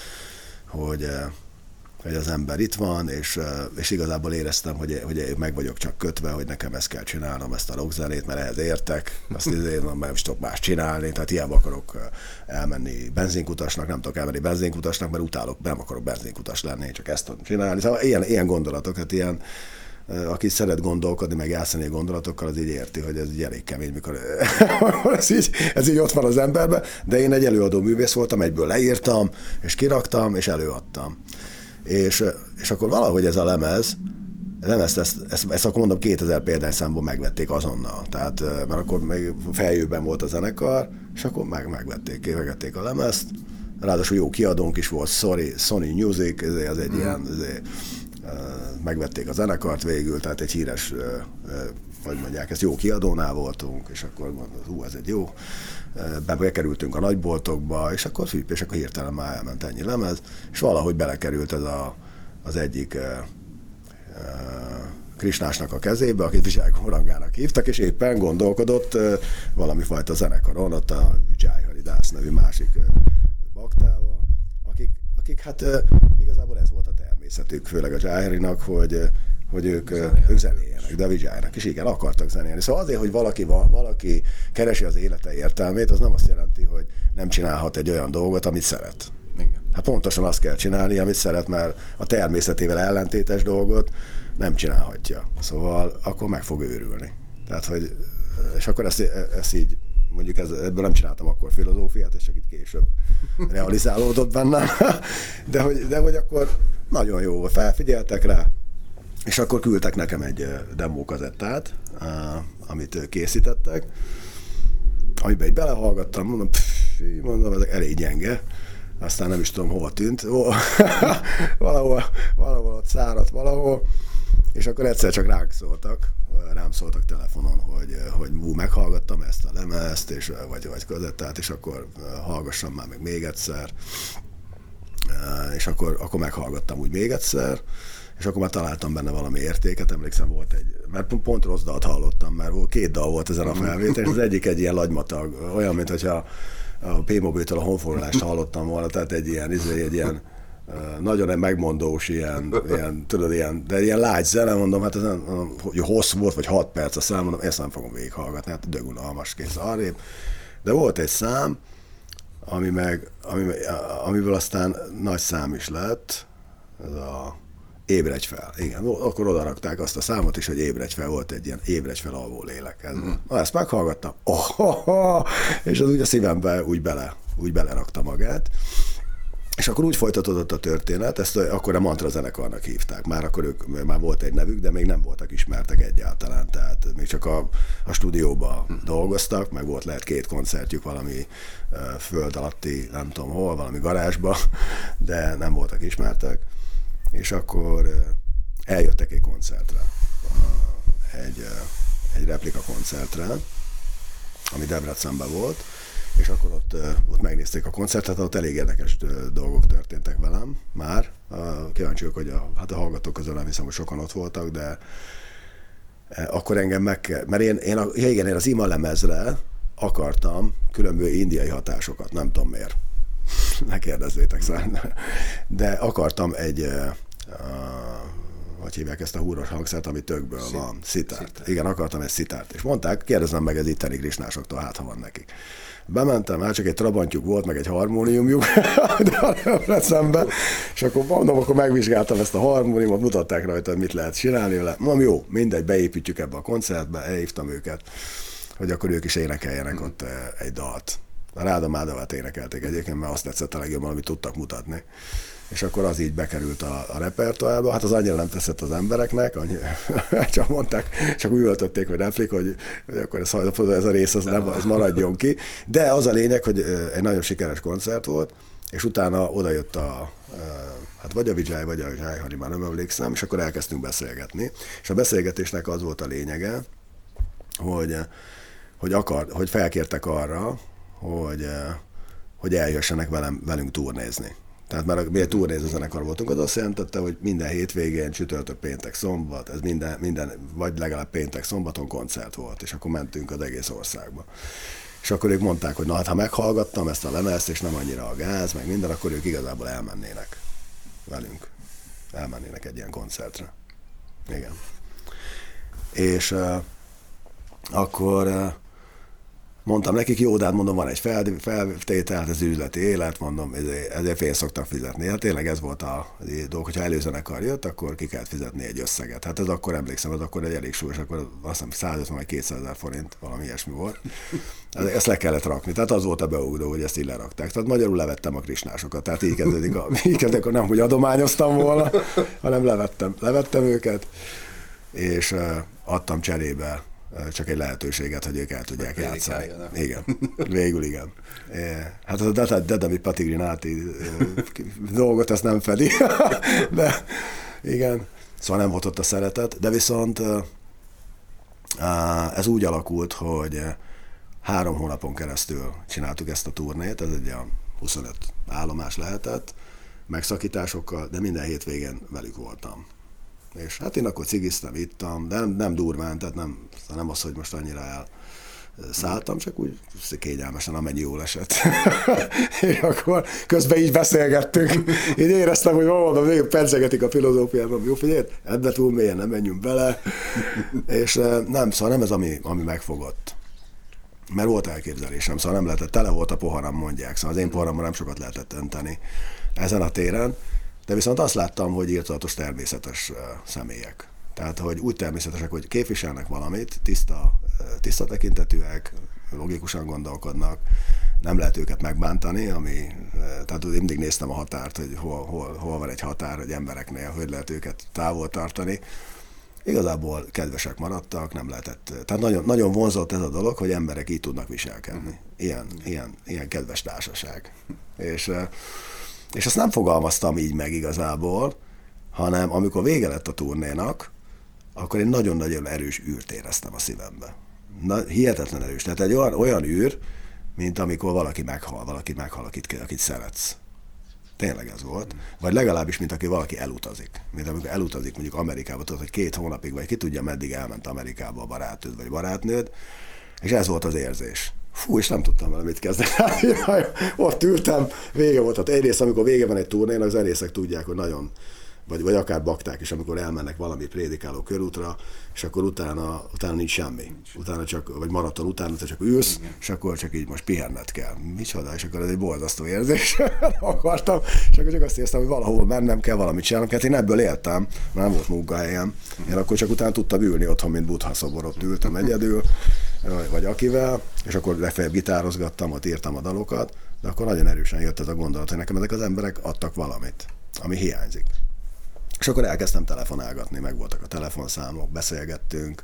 S3: hogy, hogy az ember itt van, és, és igazából éreztem, hogy, hogy meg vagyok csak kötve, hogy nekem ezt kell csinálnom, ezt a rockzenét, mert ehhez értek, azt én nem is tudok más csinálni, tehát hiába akarok elmenni benzinkutasnak, nem tudok elmenni benzinkutasnak, mert utálok, nem akarok benzinkutas lenni, csak ezt tudom csinálni. Szóval ilyen, ilyen gondolatok, hát ilyen, aki szeret gondolkodni, meg játszani gondolatokkal, az így érti, hogy ez így elég kemény, mikor ez, így, ez így ott van az emberben, de én egy előadó művész voltam, egyből leírtam, és kiraktam, és előadtam. És, és akkor valahogy ez a lemez, lemezt, ezt, ezt, ezt akkor mondom, kétezer példányszámból megvették azonnal, tehát, mert akkor még feljőben volt a zenekar, és akkor meg, megvették, megvették a lemezt, ráadásul jó kiadónk is volt, Sorry, Sony Music, ez, ez egy mm. ilyen, ez, megvették a zenekart végül, tehát egy híres, hogy mondják, ezt jó kiadónál voltunk, és akkor mondom, hú, ez egy jó, bekerültünk a nagyboltokba, és akkor fűp, és akkor hirtelen már elment ennyi lemez, és valahogy belekerült ez a, az egyik uh, uh, Krisnásnak a kezébe, akit Vizsák Orangának hívtak, és éppen gondolkodott uh, valami fajta zenekaron, ott a Vijay Haridász nevű másik uh, baktával, akik, akik hát uh, igazából ez volt a természetük, főleg a Jayharinak, hogy, hogy ők, ők zenéljenek, de a Vijaynak is igen, akartak zenélni. Szóval azért, hogy valaki, valaki keresi az élete értelmét, az nem azt jelenti, hogy nem csinálhat egy olyan dolgot, amit szeret. Igen. Hát pontosan azt kell csinálni, amit szeret, mert a természetével ellentétes dolgot nem csinálhatja. Szóval akkor meg fog őrülni. Tehát, hogy, és akkor ezt, ezt így, mondjuk ez, ebből nem csináltam akkor filozófiát, és csak itt később realizálódott bennem, de hogy, de hogy akkor nagyon jó volt, felfigyeltek rá, és akkor küldtek nekem egy demókazettát, amit készítettek, amiben így belehallgattam, mondom, pff, mondom, ez elég gyenge, aztán nem is tudom, hova tűnt, valahol, valahol ott száradt valahol, és akkor egyszer csak ránk szóltak, rám szóltak telefonon, hogy, hogy hú, meghallgattam ezt a lemezt, és, vagy, vagy kazettát, és akkor hallgassam már meg még egyszer, és akkor, akkor meghallgattam úgy még egyszer, és akkor már találtam benne valami értéket, emlékszem volt egy, mert pont rossz dalt hallottam, mert két dal volt ezen a felvétel, és az egyik egy ilyen lagymatag, olyan, mint hogyha a P-Mobiltől a honfoglalást hallottam volna, tehát egy ilyen, egy ilyen nagyon megmondós, ilyen, ilyen, tudod, ilyen, de ilyen lágy zene, mondom, hát ez nem, hogy hosszú volt, vagy hat perc a szám, mondom, ezt nem fogom végighallgatni, hát dögunalmas kész arrébb. De volt egy szám, ami meg, ami, amiből aztán nagy szám is lett, ez a Ébredj fel. Igen, akkor oda rakták azt a számot is, hogy ébredj fel, volt egy ilyen ébredj fel alvó lélek. Ez mm. Na, ezt meghallgattam, oh, oh, oh, és az úgy a szívembe úgy, bele, úgy belerakta magát. És akkor úgy folytatódott a történet, ezt akkor a Mantra zenekarnak hívták. Már akkor ők, már volt egy nevük, de még nem voltak ismertek egyáltalán. Tehát még csak a, a stúdióban mm. dolgoztak, meg volt lehet két koncertjük valami uh, föld alatti, nem tudom hol, valami garázsba, de nem voltak ismertek. És akkor eljöttek egy koncertre, egy, egy replika koncertre, ami Debrecenben volt, és akkor ott, ott megnézték a koncertet, ott elég érdekes dolgok történtek velem már. Kíváncsiak, hogy a, hát a hallgatók közül nem hiszem, hogy sokan ott voltak, de akkor engem meg kell, mert én, én, a, ja igen, én az Ima lemezre akartam különböző indiai hatásokat, nem tudom miért. Ne kérdezzétek szóval. De akartam egy, uh, hogy hívják ezt a húros hangszert, ami tökből Szit- van, szitárt. Szitárt. Igen, akartam egy szitárt. És mondták, kérdezem meg ez itteni krisnásoktól, hát ha van nekik. Bementem, hát csak egy trabantjuk volt, meg egy harmóniumjuk, de a szembe, és akkor mondom, akkor megvizsgáltam ezt a harmóniumot, mutatták rajta, hogy mit lehet csinálni vele. Mondom, jó, mindegy, beépítjük ebbe a koncertbe, elhívtam őket, hogy akkor ők is énekeljenek ott egy dalt. A Ráda Mádavát énekelték egyébként, mert azt tetszett a legjobban, amit tudtak mutatni. És akkor az így bekerült a, a repertoárba. Hát az annyira nem teszett az embereknek, annyi, csak mondták, csak úgy öltötték, hogy replik, hogy, hogy akkor ez, ez a rész az, nem, az maradjon ki. De az a lényeg, hogy egy nagyon sikeres koncert volt, és utána odajött a, hát vagy a Vijay, vagy a Jayhari, már nem emlékszem, és akkor elkezdtünk beszélgetni. És a beszélgetésnek az volt a lényege, hogy, hogy, akar, hogy felkértek arra, hogy, hogy eljössenek velem, velünk turnézni. Tehát már mi egy turnéző zenekar voltunk, az azt jelentette, hogy minden hétvégén, csütörtök, péntek, szombat, ez minden, minden, vagy legalább péntek, szombaton koncert volt, és akkor mentünk az egész országba. És akkor ők mondták, hogy na hát ha meghallgattam ezt a lemezt, és nem annyira a gáz, meg minden, akkor ők igazából elmennének velünk. Elmennének egy ilyen koncertre. Igen. És uh, akkor uh, mondtam nekik, jó, de hát mondom, van egy fel, feltétel, ez üzleti élet, mondom, ezért, ezért fél szoktak fizetni. Hát tényleg ez volt a dolog, hogyha előzenekar jött, akkor ki kellett fizetni egy összeget. Hát ez akkor emlékszem, ez akkor egy elég súlyos, akkor azt hiszem százötven vagy kétszázezer forint, valami ilyesmi volt. Ezt le kellett rakni. Tehát az volt a beugró, hogy ezt így lerakták. Tehát magyarul levettem a krisnásokat. Tehát így kezdődik, a, így kezdődik, nem, hogy adományoztam volna, hanem levettem, levettem őket, és uh, adtam cserébe csak egy lehetőséget, hogy ők el tudják játszani. Igen, végül igen. Hát az a Dedemi Patigrinati dolgot ezt nem fedi, de igen, szóval nem volt ott a szeretet, de viszont ez úgy alakult, hogy három hónapon keresztül csináltuk ezt a turnét, ez egy olyan huszonöt állomás lehetett, megszakításokkal, de minden hétvégén velük voltam. És hát én akkor cigiztem, ittam, de nem, nem durván, tehát nem, nem az, hogy most annyira elszálltam, csak úgy kényelmesen, amennyi jól esett. És akkor közben így beszélgettünk. Én éreztem, hogy mondom, még pedzegetik a filozófiában, jó figyelj, ebbe túl mélyen nem menjünk bele. És nem, szóval nem ez, ami, ami megfogott. Mert volt elképzelésem, szóval nem lehetett, tele volt a poharam, mondják, szóval az én poharamban nem sokat lehetett önteni ezen a téren. De viszont azt láttam, hogy írtózatos természetes uh, személyek. Tehát, hogy úgy természetesek, hogy képviselnek valamit, tiszta, uh, tiszta tekintetűek, logikusan gondolkodnak, nem lehet őket megbántani, ami, uh, tehát mindig néztem a határt, hogy hol, hol, hol van egy határ, hogy embereknél, hogy lehet őket távol tartani. Igazából kedvesek maradtak, nem lehetett, tehát nagyon, nagyon vonzott ez a dolog, hogy emberek így tudnak viselkedni. Ilyen, ilyen, ilyen kedves társaság. És uh, És azt nem fogalmaztam így meg igazából, hanem amikor vége lett a turnénak, akkor én nagyon-nagyon erős űrt éreztem a szívembe. Na, hihetetlen erős. Tehát egy olyan, olyan űr, mint amikor valaki meghal, valaki meghal, akit, akit szeretsz. Tényleg ez volt. Vagy legalábbis, mint aki valaki elutazik. Mint amikor elutazik mondjuk Amerikába, tudod, hogy két hónapig, vagy ki tudja, meddig elment Amerikába a barátnőd, vagy barátnőd, és ez volt az érzés. Fú, és nem tudtam vele mit kezdeni. Ott ültem, vége volt. Tehát egyrészt, amikor vége van egy turnénak, az zenészek tudják, hogy nagyon, vagy, vagy akár bakták is, amikor elmennek valami prédikáló körútra, és akkor utána, utána nincs semmi. Utána csak, vagy maraton utána csak ülsz, és akkor csak így most pihenned kell. Micsoda, és akkor ez egy borzasztó érzés. Akartam, és akkor csak azt éreztem, hogy valahol mennem kell, valamit csinálnom kell. Én ebből éltem, nem volt munkahelyem. Én akkor csak utána tudtam ülni otthon, mint Buddha szobor, ott ültem egyedül, vagy akivel, és akkor legfeljebb gitározgattam, ott írtam a dalokat, de akkor nagyon erősen jött ez a gondolat, hogy nekem ezek az emberek adtak valamit, ami hiányzik. És akkor elkezdtem telefonálgatni, meg voltak a telefonszámok, beszélgettünk,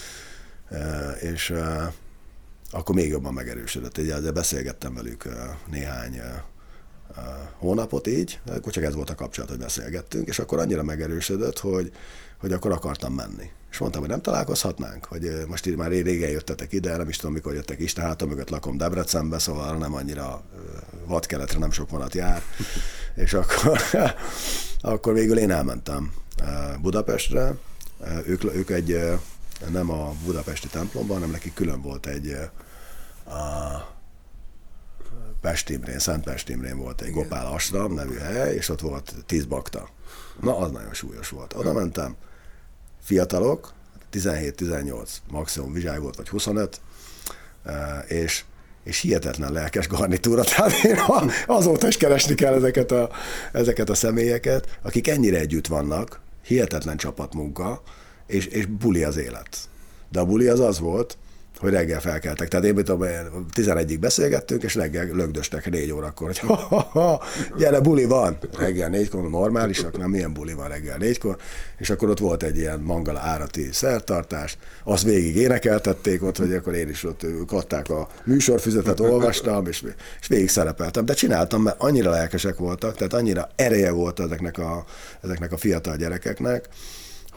S3: és akkor még jobban megerősödött. Ugye beszélgettem velük néhány hónapot így, akkor csak ez volt a kapcsolat, hogy beszélgettünk, és akkor annyira megerősödött, hogy, hogy akkor akartam menni. És mondtam, hogy nem találkozhatnánk, hogy most így már régen jöttetek ide, nem is tudom, mikor jöttek Isten hátam mögött lakom Debrecenbe, szóval nem annyira vadkeletre nem sok vonat jár, és akkor, akkor végül én elmentem Budapestre, ők, ők egy, nem a budapesti templomban, hanem neki külön volt egy a Pest Imrén, Szent Pest Imrén volt egy Gopál Asram nevű hely, és ott volt tíz bakta. Na, az nagyon súlyos volt. Oda mentem, fiatalok, tizenhét-tizennyolc maximum vizsgály volt, vagy huszonöt, és, és hihetetlen lelkes garnitúra. Tehát én azóta is keresni kell ezeket a, ezeket a személyeket, akik ennyire együtt vannak, hihetetlen csapatmunka, és, és buli az élet. De a buli az az volt, hogy reggel felkeltek. Tehát én tudom, tizenegyig beszélgettünk, és reggel lögdöstek négy órakor, hogy ha, ha, ha, gyere, buli van. Reggel négykor, normálisak, nem milyen buli van reggel négykor, és akkor ott volt egy ilyen mangala árati szertartás, azt végig énekeltették ott, hogy akkor én is ott ők adták a műsorfüzetet, olvastam, és, és végig szerepeltem. De csináltam, mert annyira lelkesek voltak, tehát annyira ereje volt ezeknek a, ezeknek a fiatal gyerekeknek,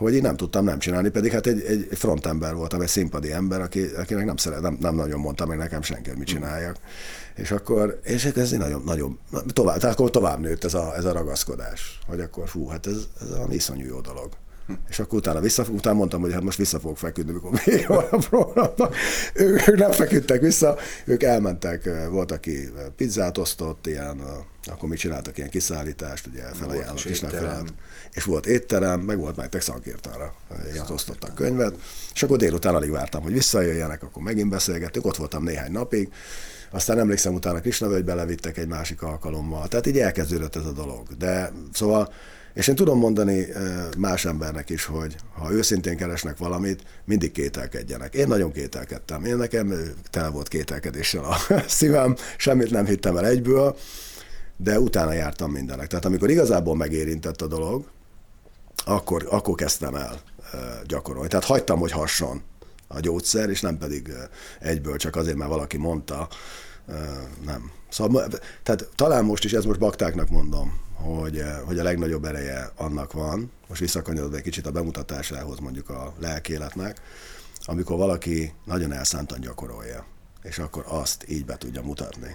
S3: hogy én nem tudtam nem csinálni, pedig hát egy, egy frontember voltam, egy színpadi ember, aki, akinek nem, szeret, nem, nem nagyon mondtam meg nekem senki, hogy mit csináljak. És akkor, és ez nagyon, nagyon tovább, tehát akkor tovább nőtt ez a, ez a ragaszkodás, hogy akkor fú, hát ez, ez a iszonyú jó dolog. Hm. És akkor utána, vissza, utána mondtam, hogy hát most vissza fogok feküdni, mikor még van a programnak. Ők, ők nem feküdtek vissza, ők elmentek, volt, aki pizzát osztott, ilyen, akkor mi csináltak ilyen kiszállítást, ugye felajánlott is nem és volt étterem, meg volt már egy szakírtára, ilyen osztottak könyvet, és akkor délután alig vártam, hogy visszajöjjenek, akkor megint beszélgettünk, ott voltam néhány napig, aztán emlékszem, utána Krisnavölgybe levittek egy másik alkalommal, tehát így elkezdődött ez a dolog, de szóval, és én tudom mondani más embernek is, hogy ha őszintén keresnek valamit, mindig kételkedjenek. Én nagyon kételkedtem, én nekem tele volt kételkedéssel a szívem, semmit nem hittem el egyből, de utána jártam mindenek. Tehát amikor igazából megérintett a dolog, akkor, akkor kezdtem el gyakorolni. Tehát hagytam, hogy hasson a gyógyszer, és nem pedig egyből csak azért, mert valaki mondta, nem. Szóval, tehát talán most is, ez most baktáknak mondom, hogy, hogy a legnagyobb ereje annak van, most visszakanyarodva egy kicsit a bemutatásához mondjuk a lelkéletnek, amikor valaki nagyon elszántan gyakorolja, és akkor azt így be tudja mutatni.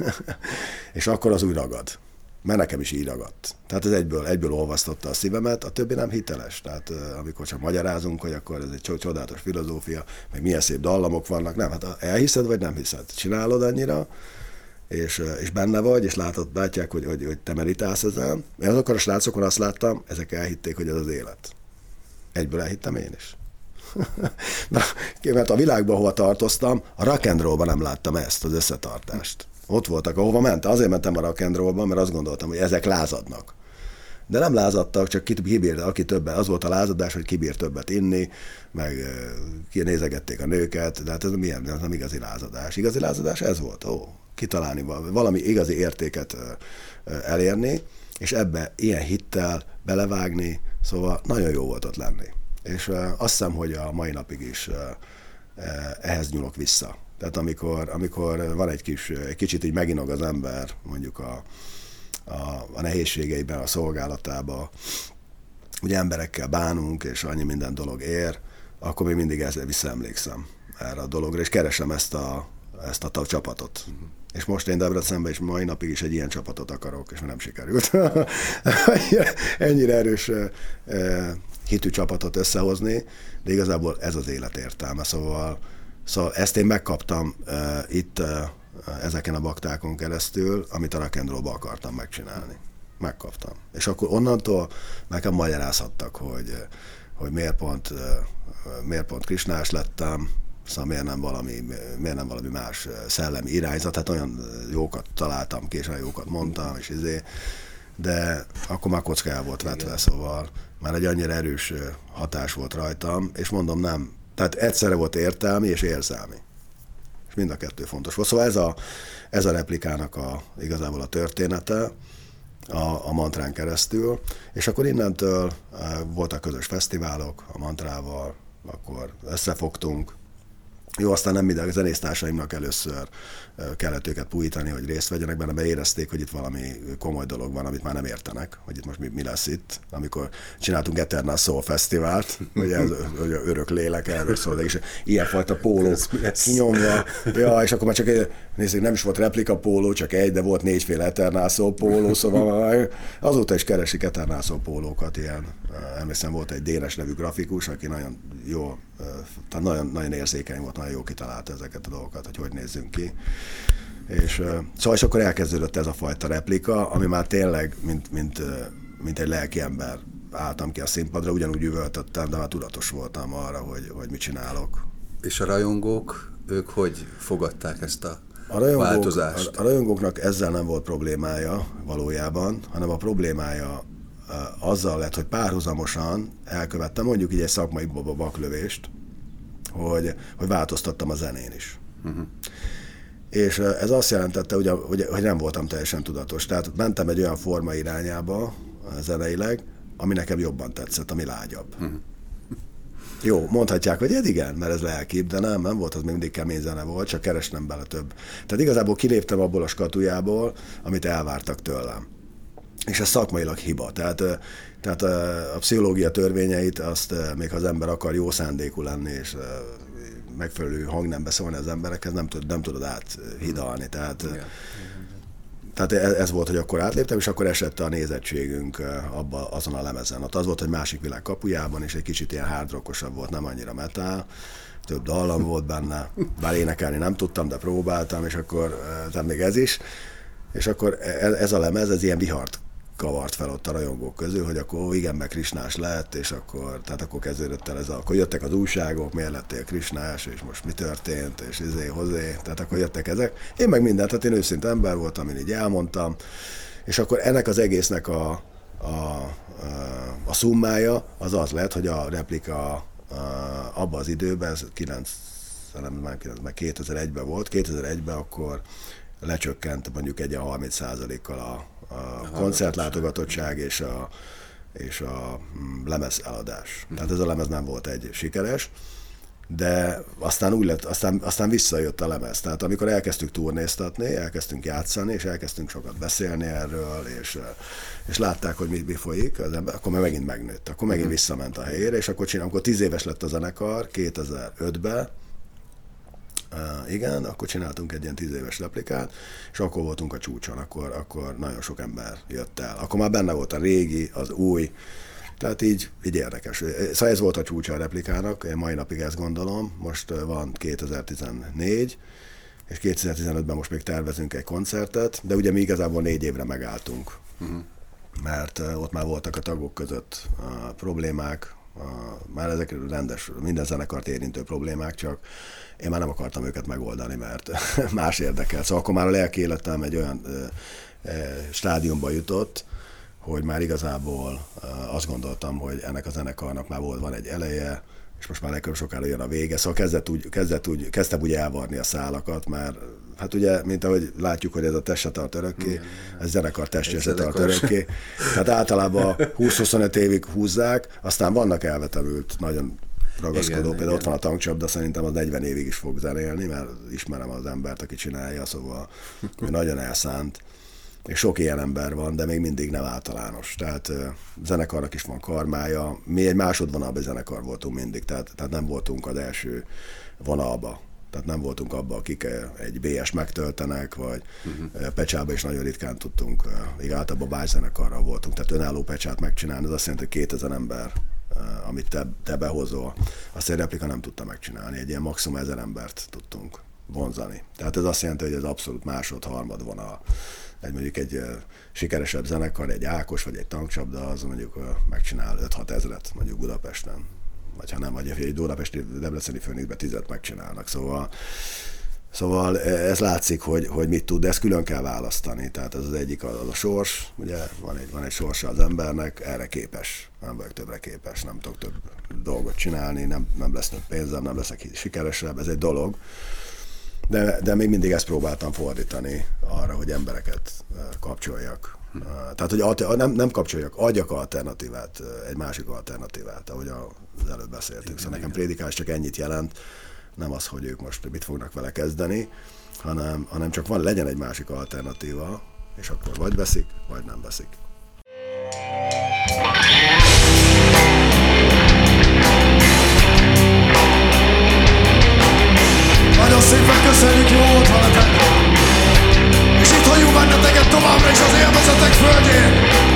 S3: És akkor az úgy ragad. Mert nekem is így ragadt. Tehát ez egyből, egyből olvasztotta a szívemet, a többi nem hiteles. Tehát amikor csak magyarázunk, hogy akkor ez egy csodálatos filozófia, meg milyen szép dallamok vannak, nem, hát elhiszed, vagy nem hiszed. Csinálod annyira, és, és benne vagy, és látod, látják, hogy, hogy, hogy te meditálsz ezen. Én azokkal a srácokon azt láttam, ezek elhitték, hogy ez az élet. Egyből elhittem én is. Mert a világban, hova tartoztam, a rock and rollban nem láttam ezt, az összetartást. Ott voltak, ahova ment. Azért mentem a rock and rollba, mert azt gondoltam, hogy ezek lázadnak. De nem lázadtak, csak kibír, aki többet. Az volt a lázadás, hogy kibír többet inni, meg kinézegették a nőket, de hát ez milyen, ez nem igazi lázadás. Igazi lázadás ez volt, ó, kitalálni valami igazi értéket elérni, és ebbe ilyen hittel belevágni, szóval nagyon jó volt ott lenni. És azt hiszem, hogy a mai napig is ehhez nyúlok vissza. Tehát amikor, amikor van egy kis, egy kicsit így meginog az ember, mondjuk a, a, a nehézségeiben, a szolgálatában, ugye emberekkel bánunk, és annyi minden dolog ér, akkor még mindig ezzel visszaemlékszem erre a dologra, és keresem ezt a, ezt a csapatot. Uh-huh. És most én Debrecenben is mai napig is egy ilyen csapatot akarok, és nem sikerült. Ennyire erős hitű csapatot összehozni, de igazából ez az élet értelme, szóval Szóval ezt én megkaptam uh, itt uh, ezeken a baktákon keresztül, amit a rock and rollba akartam megcsinálni. Megkaptam. És akkor onnantól nekem magyarázhattak, hogy, hogy miért pont, uh, miért pont krisnás lettem, szóval miért nem valami, miért nem valami más szellemi irányzat, hát olyan jókat találtam ki, és olyan jókat mondtam, és izé, de akkor már kocka el volt vetve, szóval már egy annyira erős hatás volt rajtam, és mondom, nem, tehát egyszerre volt értelmi és érzelmi. És mind a kettő fontos volt. Szóval ez a, ez a replikának a, igazából a története a, a mantrán keresztül, és akkor innentől voltak közös fesztiválok a mantrával, akkor összefogtunk. Jó, aztán nem minden, a zenésztársaimnak először kellett őket pújítani, hogy részt vegyenek benne, mert érezték, hogy itt valami komoly dolog van, amit már nem értenek, hogy itt most mi, mi lesz itt. Amikor csináltunk Eternal Soul Fesztivált, hogy ez hogy örök lélek, erről szól, de is ilyenfajta pólók kinyomva. Ja, és akkor már csak nézzük, nem is volt replika póló, csak egy, de volt négyféle Eternal Soul póló, szóval azóta is keresik Eternal Soul pólókat, ilyen. Emlékszem, volt egy Dénes nevű grafikus, aki nagyon jó, tehát nagyon, nagyon érzékeny volt, nagyon jó kitalálta ezeket a dolgokat, hogy hogy nézzünk ki. És szóval és akkor elkezdődött ez a fajta replika, ami már tényleg, mint, mint, mint egy lelki ember álltam ki a színpadra, ugyanúgy üvöltöttem, de már tudatos voltam arra, hogy, hogy mit csinálok.
S2: És a rajongók, ők hogy fogadták ezt a,
S3: a rajongók,
S2: változást?
S3: A, a rajongóknak ezzel nem volt problémája valójában, hanem a problémája azzal lett, hogy párhuzamosan elkövettem mondjuk így egy szakmai baklövést, hogy, hogy változtattam a zenén is. Uh-huh. És ez azt jelentette, hogy, hogy, hogy nem voltam teljesen tudatos. Tehát mentem egy olyan forma irányába zeneileg, ami nekem jobban tetszett, ami lágyabb. Uh-huh. Jó, mondhatják, hogy igen, mert ez lelkibb, de nem, nem volt, az még mindig kemény zene volt, csak keresnem bele több. Tehát igazából kiléptem abból a skatujából, amit elvártak tőlem. és ez szakmailag hiba. Tehát, tehát a, a pszichológia törvényeit, azt még ha az ember akar jó szándékú lenni, és megfelelő hangnembe szólni az emberekhez, nem, tud, nem tudod áthidalni. Tehát, igen. tehát ez volt, hogy akkor átléptem, és akkor esett a nézettségünk abba, azon a lemezen. Ott az volt, hogy másik világ kapujában, és egy kicsit ilyen hard rockosabb volt, nem annyira metal. Több dallam volt benne, bár énekelni nem tudtam, de próbáltam, és akkor, tehát még ez is. És akkor ez a lemez, ez ilyen vihart kavart fel ott a rajongók közül, hogy akkor ó, igen, meg krisnás lett, és akkor, tehát akkor kezdődött el ez a, akkor jöttek az újságok, miért lettél krisnás, és most mi történt, és izé, hozé, tehát akkor jöttek ezek. Én meg mindent, tehát én őszinte ember voltam, én így elmondtam, és akkor ennek az egésznek a, a, a, a szummája az az lett, hogy a replika abban az időben, ez kilenc, már kétezer-egyben volt, kétezer-egyben akkor lecsökkent mondjuk egy harminc százalékkal a, a koncertlátogatottság és a, és a lemez eladás. Hmm. Tehát ez a lemez nem volt egy sikeres, de aztán úgy lett, aztán, aztán visszajött a lemez. Tehát amikor elkezdtük turnéztatni, elkezdtünk játszani, és elkezdtünk sokat beszélni erről, és, és látták, hogy mi, mi folyik, az ember, akkor megint megnőtt, akkor megint visszament a helyére, és akkor csinálom, akkor tíz éves lett a zenekar, kétezer-ötben, Uh, igen, akkor csináltunk egy ilyen tíz éves replikát, és akkor voltunk a csúcson, akkor, akkor nagyon sok ember jött el. Akkor már benne volt a régi, az új, tehát így, így érdekes. Szóval ez volt a csúcsa a replikának, én mai napig ezt gondolom, most van kétezer-tizennégy, és kétezer-tizenötben most még tervezünk egy koncertet, de ugye mi igazából négy évre megálltunk, uh-huh. mert ott már voltak a tagok között uh, problémák, uh, már ezek rendes, minden zenekart érintő problémák, csak én már nem akartam őket megoldani, mert más érdekel. Szóval akkor már a lelki életem egy olyan ö, ö, stádiumba jutott, hogy már igazából ö, azt gondoltam, hogy ennek a zenekarnak már volt, van egy eleje, és most már nekem sokára jön a vége. Szóval kezdett úgy, kezdett úgy, kezdtem úgy elvarni a szálakat, mert hát ugye, mint ahogy látjuk, hogy ez a test se tart örökké, ez zenekar testje se tart örökké. Tehát általában húsz-huszonöt évig húzzák, aztán vannak elvetemült, nagyon ragaszkodó, igen, például igen. Ott van a tankcsapda, szerintem az negyven évig is fog zenélni, mert ismerem az embert, aki csinálja, szóval nagyon elszánt. És sok ilyen ember van, de még mindig nem általános. Tehát zenekarnak is van karmája. Mi egy másodvonalban zenekar voltunk mindig, tehát, tehát nem voltunk az első vonalba. Tehát nem voltunk abban, akik egy bé es megtöltenek, vagy uh-huh. Pecsába is nagyon ritkán tudtunk, így általában bájzenekarral voltunk, tehát önálló pecsát megcsinálni, az azt jelenti, hogy kétezer ember, amit te, te behozol, azt egy replika nem tudta megcsinálni, egy ilyen maximum ezer embert tudtunk vonzani. Tehát ez azt jelenti, hogy ez abszolút másod, harmad vonal. Egy mondjuk egy uh, sikeresebb zenekar, egy Ákos vagy egy Tankcsapda, az mondjuk uh, megcsinál öt-hat ezret mondjuk Budapesten. Vagy ha nem, vagy egy budapesti debreceni Főnixbe tizet megcsinálnak. Szóval, szóval ez látszik, hogy, hogy mit tud, de ezt külön kell választani. Tehát ez az egyik az, az a sors, ugye van egy, van egy sorsa az embernek, erre képes, nem vagyok többre képes, nem tudok több dolgot csinálni, nem, nem lesz több pénzem, nem leszek sikeresebb, ez egy dolog. De, de még mindig ezt próbáltam fordítani arra, hogy embereket kapcsoljak. Hm. Tehát, hogy alter, nem, nem kapcsoljak, adjak alternatívát, egy másik alternatívát, ahogy az előbb beszéltünk. Igen, szóval nekem prédikálás csak ennyit jelent, nem az, hogy ők most mit fognak vele kezdeni, hanem, hanem csak van, legyen egy másik alternatíva, és akkor vagy veszik, vagy nem veszik.
S4: Nagyon szépen köszönjük, jó volt veletek! És itt hagyjuk benneteket továbbra is az élvezetek földjén!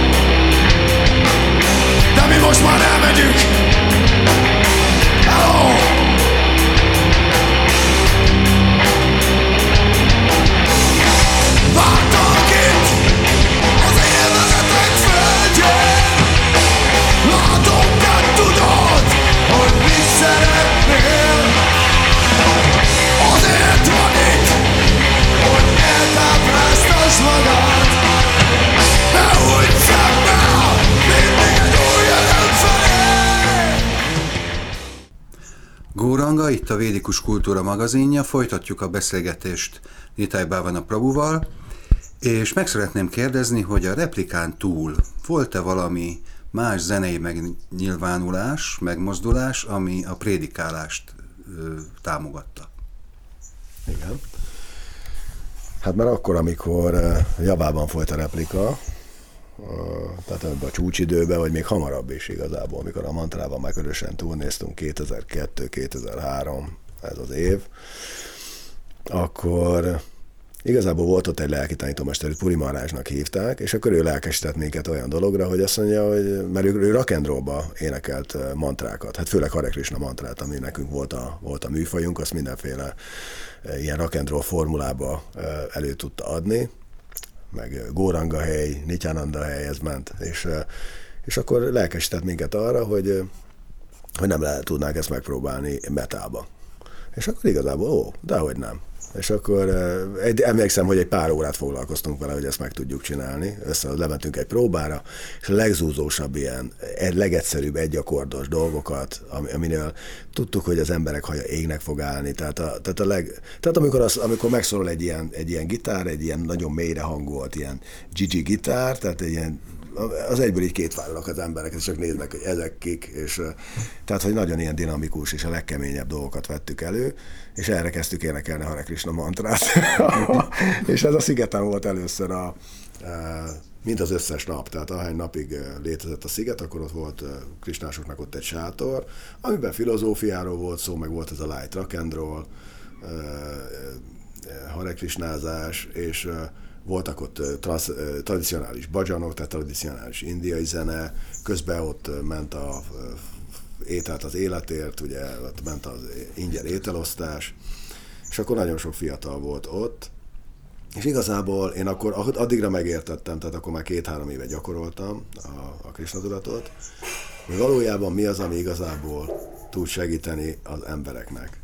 S4: De mi most már elmegyünk! Hello! Vártak itt az élvezetek földjén! Látom, te tudod, hogy mit szeretnél! Azért van itt, hogy eltápláztasd magad. Ne úgy szemmel, mindig egy új jelen felé.
S2: Góranga, itt a Védikus Kultúra magazinja, folytatjuk a beszélgetést Nitai Bhavana Prabhuval, és meg szeretném kérdezni, hogy a replikán túl volt-e valami más zenei megnyilvánulás, megmozdulás, ami a prédikálást ö, támogatta?
S3: Igen. Hát már akkor, amikor Javában folyt a replika, tehát ebben a csúcsidőben, vagy még hamarabb is igazából, amikor a mantrában már körösen túlnéztünk kétezer-kettő kétezer-három, ez az év, akkor igazából volt ott egy lelki tanítómester, Puri Marázsnak hívták, és akkor ő lelkesített minket olyan dologra, hogy azt mondja, hogy mert ő, ő rock and rollba énekelt mantrákat, hát főleg Hare Krishna mantrát, ami nekünk volt a, volt a műfajunk, azt mindenféle ilyen rock and roll formulába elő tudta adni, meg Góranga hely, Nityananda hely, ez ment, és, és akkor lelkesített minket arra, hogy, hogy nem lehet, tudnánk ezt megpróbálni metalba. És akkor igazából, ó, dehogy nem. És akkor egy, emlékszem, hogy egy pár órát foglalkoztunk vele, hogy ezt meg tudjuk csinálni. Össze lementünk egy próbára, és a legzúzósabb ilyen, egy legegyszerűbb egyakkordos dolgokat, aminél tudtuk, hogy az emberek haja égnek fog állni. Tehát, a, tehát, a leg, tehát amikor, az, amikor megszólal egy ilyen, egy ilyen gitár, egy ilyen nagyon mélyre hangolt ilyen Gigi gitár, tehát egy ilyen az egyből így kétvállanak az emberek, és csak néznek, hogy ezek kik, és tehát, hogy nagyon ilyen dinamikus, és a legkeményebb dolgokat vettük elő, és erre kezdtük énekelni a Hare Krishna mantrát. És ez a szigeten volt először a, mint az összes nap, tehát ahány napig létezett a sziget, akkor ott volt krisnásoknak ott egy sátor, amiben filozófiáról volt szó, meg volt ez a light rock and roll, Hare Krishnázás, és voltak ott trans, tradicionális bajanok, tehát tradicionális indiai zene, közben ott ment a ételt az életért, ugye ott ment az ingyen ételosztás, és akkor nagyon sok fiatal volt ott, és igazából én akkor addigra megértettem, tehát akkor már két-három éve gyakoroltam a, a Krishna tudatot, hogy valójában mi az, ami igazából tud segíteni az embereknek.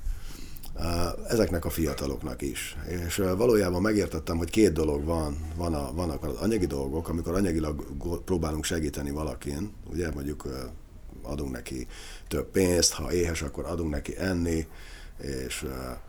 S3: Ezeknek a fiataloknak is. És valójában megértettem, hogy két dolog van. van a, vannak az anyagi dolgok, amikor anyagilag próbálunk segíteni valakin, ugye mondjuk adunk neki több pénzt, ha éhes, akkor adunk neki enni, és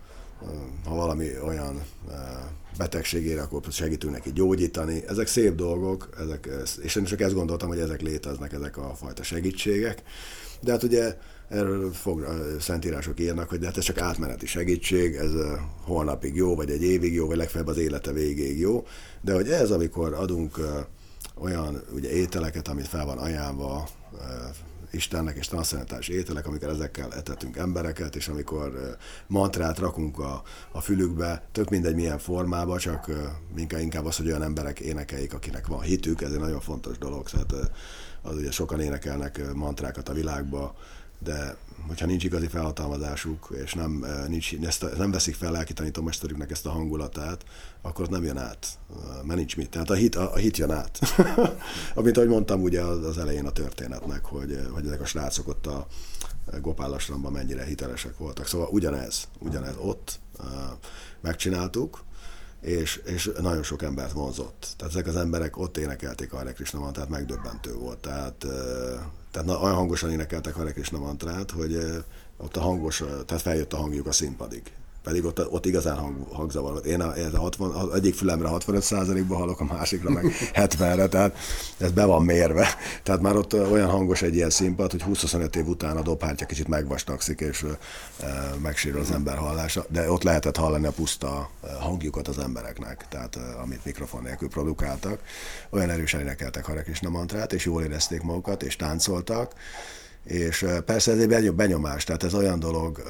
S3: ha valami olyan betegségére, akkor segítünk neki gyógyítani. Ezek szép dolgok, ezek, és én csak ezt gondoltam, hogy ezek léteznek, ezek a fajta segítségek. De hát ugye erről fog, szentírások írnak, hogy de hát ez csak átmeneti segítség, ez holnapig jó, vagy egy évig jó, vagy legfeljebb az élete végéig jó. De hogy ez, amikor adunk olyan ugye, ételeket, amit fel van ajánlva Istennek, és transzcendentális ételek, amikor ezekkel etetünk embereket, és amikor mantrát rakunk a, a fülükbe, tök mindegy milyen formában, csak inkább az, hogy olyan emberek énekeljék, akinek van hitük, ez egy nagyon fontos dolog. Tehát az ugye sokan énekelnek mantrákat a világba, de hogyha nincs igazi felhatalmazásuk, és nem, nincs, ezt, nem veszik fel lelki tanítómesterüknek ezt a hangulatát, akkor nem jön át, mert nincs mit. Tehát a hit, a, a hit jön át. Amit, ahogy mondtam ugye az elején a történetnek, hogy, hogy ezek a srácok ott a Gopálasramban mennyire hitelesek voltak. Szóval ugyanez, ugyanez ott megcsináltuk, és, és nagyon sok embert vonzott. Tehát ezek az emberek ott énekelték a Hare Krishna mantrát, megdöbbentő volt. Tehát, tehát na, olyan hangosan énekeltek a Hare Krishna mantrát, hogy ott a hangos, tehát feljött a hangjuk a színpadig. Pedig ott, ott igazán hang, hangzavar volt. Én a, a hatvan, az egyik fülemre hatvanöt százalékban hallok, a másikra meg hetvenre, tehát ez be van mérve. Tehát már ott olyan hangos egy ilyen színpad, hogy húsz-huszonöt év után a dobhártya kicsit megvastagszik, és e, megsérül az ember hallása, de ott lehetett hallani a puszta hangjukat az embereknek, tehát amit mikrofon nélkül produkáltak. Olyan erősen énekeltek Hare Krishna mantrát, és jól érezték magukat, és táncoltak, és persze ez egy benyomás, tehát ez olyan dolog,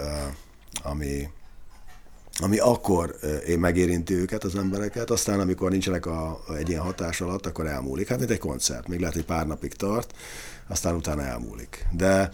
S3: ami ami akkor én megérinti őket, az embereket, aztán amikor nincsenek a, egy ilyen hatás alatt, akkor elmúlik. Hát mint egy koncert, még lehet, hogy pár napig tart, aztán utána elmúlik. De,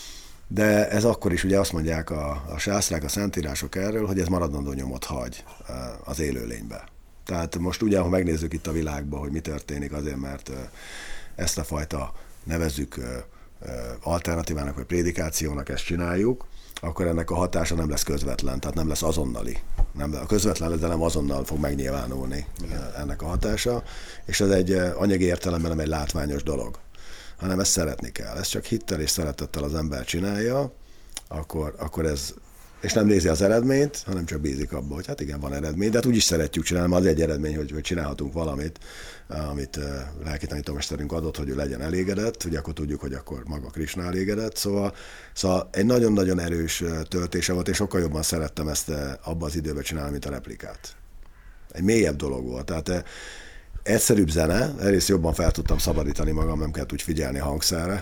S3: de ez akkor is ugye azt mondják a, a sásztrák, a szentírások erről, hogy ez maradandó nyomot hagy az élőlénybe. Tehát most ugye, ha megnézzük itt a világban, hogy mi történik, azért, mert ezt a fajta nevezzük alternatívának, vagy prédikációnak ezt csináljuk, akkor ennek a hatása nem lesz közvetlen, tehát nem lesz azonnali. Nem, a közvetlen, de nem azonnal fog megnyilvánulni ennek a hatása, és ez egy anyagi értelemben nem egy látványos dolog, hanem ezt szeretni kell. Ezt csak hittel és szeretettel az ember csinálja, akkor, akkor ez, és nem nézi az eredményt, hanem csak bízik abba, hogy hát igen, van eredmény, de hát úgyis szeretjük csinálni, mert az egy eredmény, hogy, hogy csinálhatunk valamit, amit lelki tanítómesterünk adott, hogy ő legyen elégedett, ugye akkor tudjuk, hogy akkor maga Krishna elégedett, szóval, szóval egy nagyon-nagyon erős töltése volt, és sokkal jobban szerettem ezt abban az időben csinálni, mint a replikát. Egy mélyebb dolog volt, tehát egyszerűbb zene, egyrészt jobban fel tudtam szabadítani magam, nem kellett úgy figyelni a hangszerre,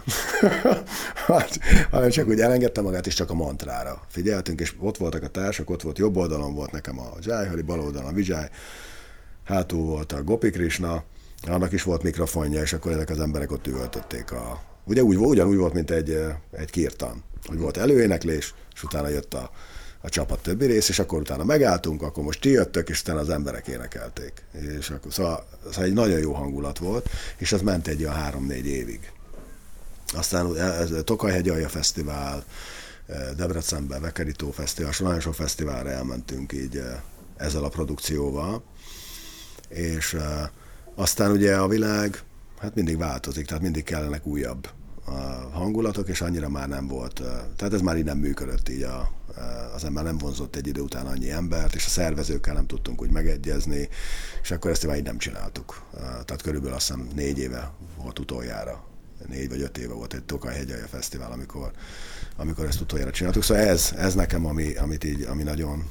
S3: hanem csak úgy elengedtem magát, és csak a mantrára figyeltünk, és ott voltak a társak, ott volt jobb oldalon volt nekem a Jai Hari, bal oldalon a Vijay, hátul volt a Gopi Krishna, annak is volt mikrofonja, és akkor ezek az emberek ott üvöltötték a... Ugye úgy, ugyanúgy volt, mint egy, egy kirtan, hogy volt előéneklés, és utána jött a a csapat többi rész, és akkor utána megálltunk, akkor most ti jöttök, és utána az emberek énekelték. És akkor, szóval, szóval egy nagyon jó hangulat volt, és az ment egy olyan három-négy évig. Aztán ez Tokaj-hegyalja fesztivál, Debrecenben Vekerító fesztivál, és nagyon sok fesztiválra elmentünk így ezzel a produkcióval, és aztán ugye a világ hát mindig változik, tehát mindig kellenek újabb a hangulatok, és annyira már nem volt, tehát ez már így nem működött így, a, az ember nem vonzott egy idő után annyi embert, és a szervezőkkel nem tudtunk úgy megegyezni, és akkor ezt már így nem csináltuk. Tehát körülbelül azt hiszem négy éve volt utoljára, négy vagy öt éve volt egy Tokaj-hegyalja fesztivál, amikor, amikor ezt utoljára csináltuk. Szóval ez, ez nekem, ami, amit így, ami nagyon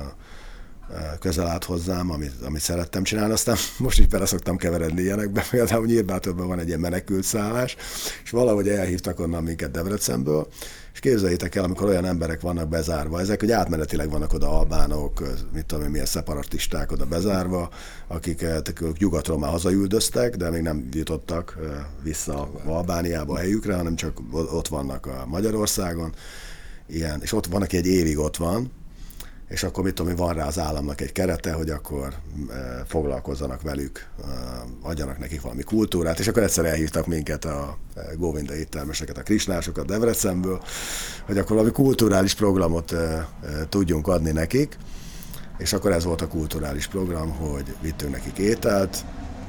S3: közel állt hozzám, amit, amit szerettem csinálni, aztán most is bele szoktam keveredni ilyenekbe, például Nyírbátorban van egy ilyen menekült szállás, és valahogy elhívtak onnan minket Debrecenből, és képzeljétek el, amikor olyan emberek vannak bezárva, ezek, hogy átmenetileg vannak oda albánok, mit tudom én, milyen szeparatisták oda bezárva, akik nyugatról már hazaüldöztek, de még nem jutottak vissza Albániába a helyükre, hanem csak ott vannak a Magyarországon, ilyen, és ott van, aki egy évig ott van, és akkor mit tudom, van rá az államnak egy kerete, hogy akkor e, foglalkozzanak velük, e, adjanak nekik valami kultúrát, és akkor egyszer elhívtak minket a e, Govinda éttermeseket, a krisnásokat Debrecenből, hogy akkor valami kulturális programot e, e, tudjunk adni nekik, és akkor ez volt a kulturális program, hogy vittünk nekik ételt,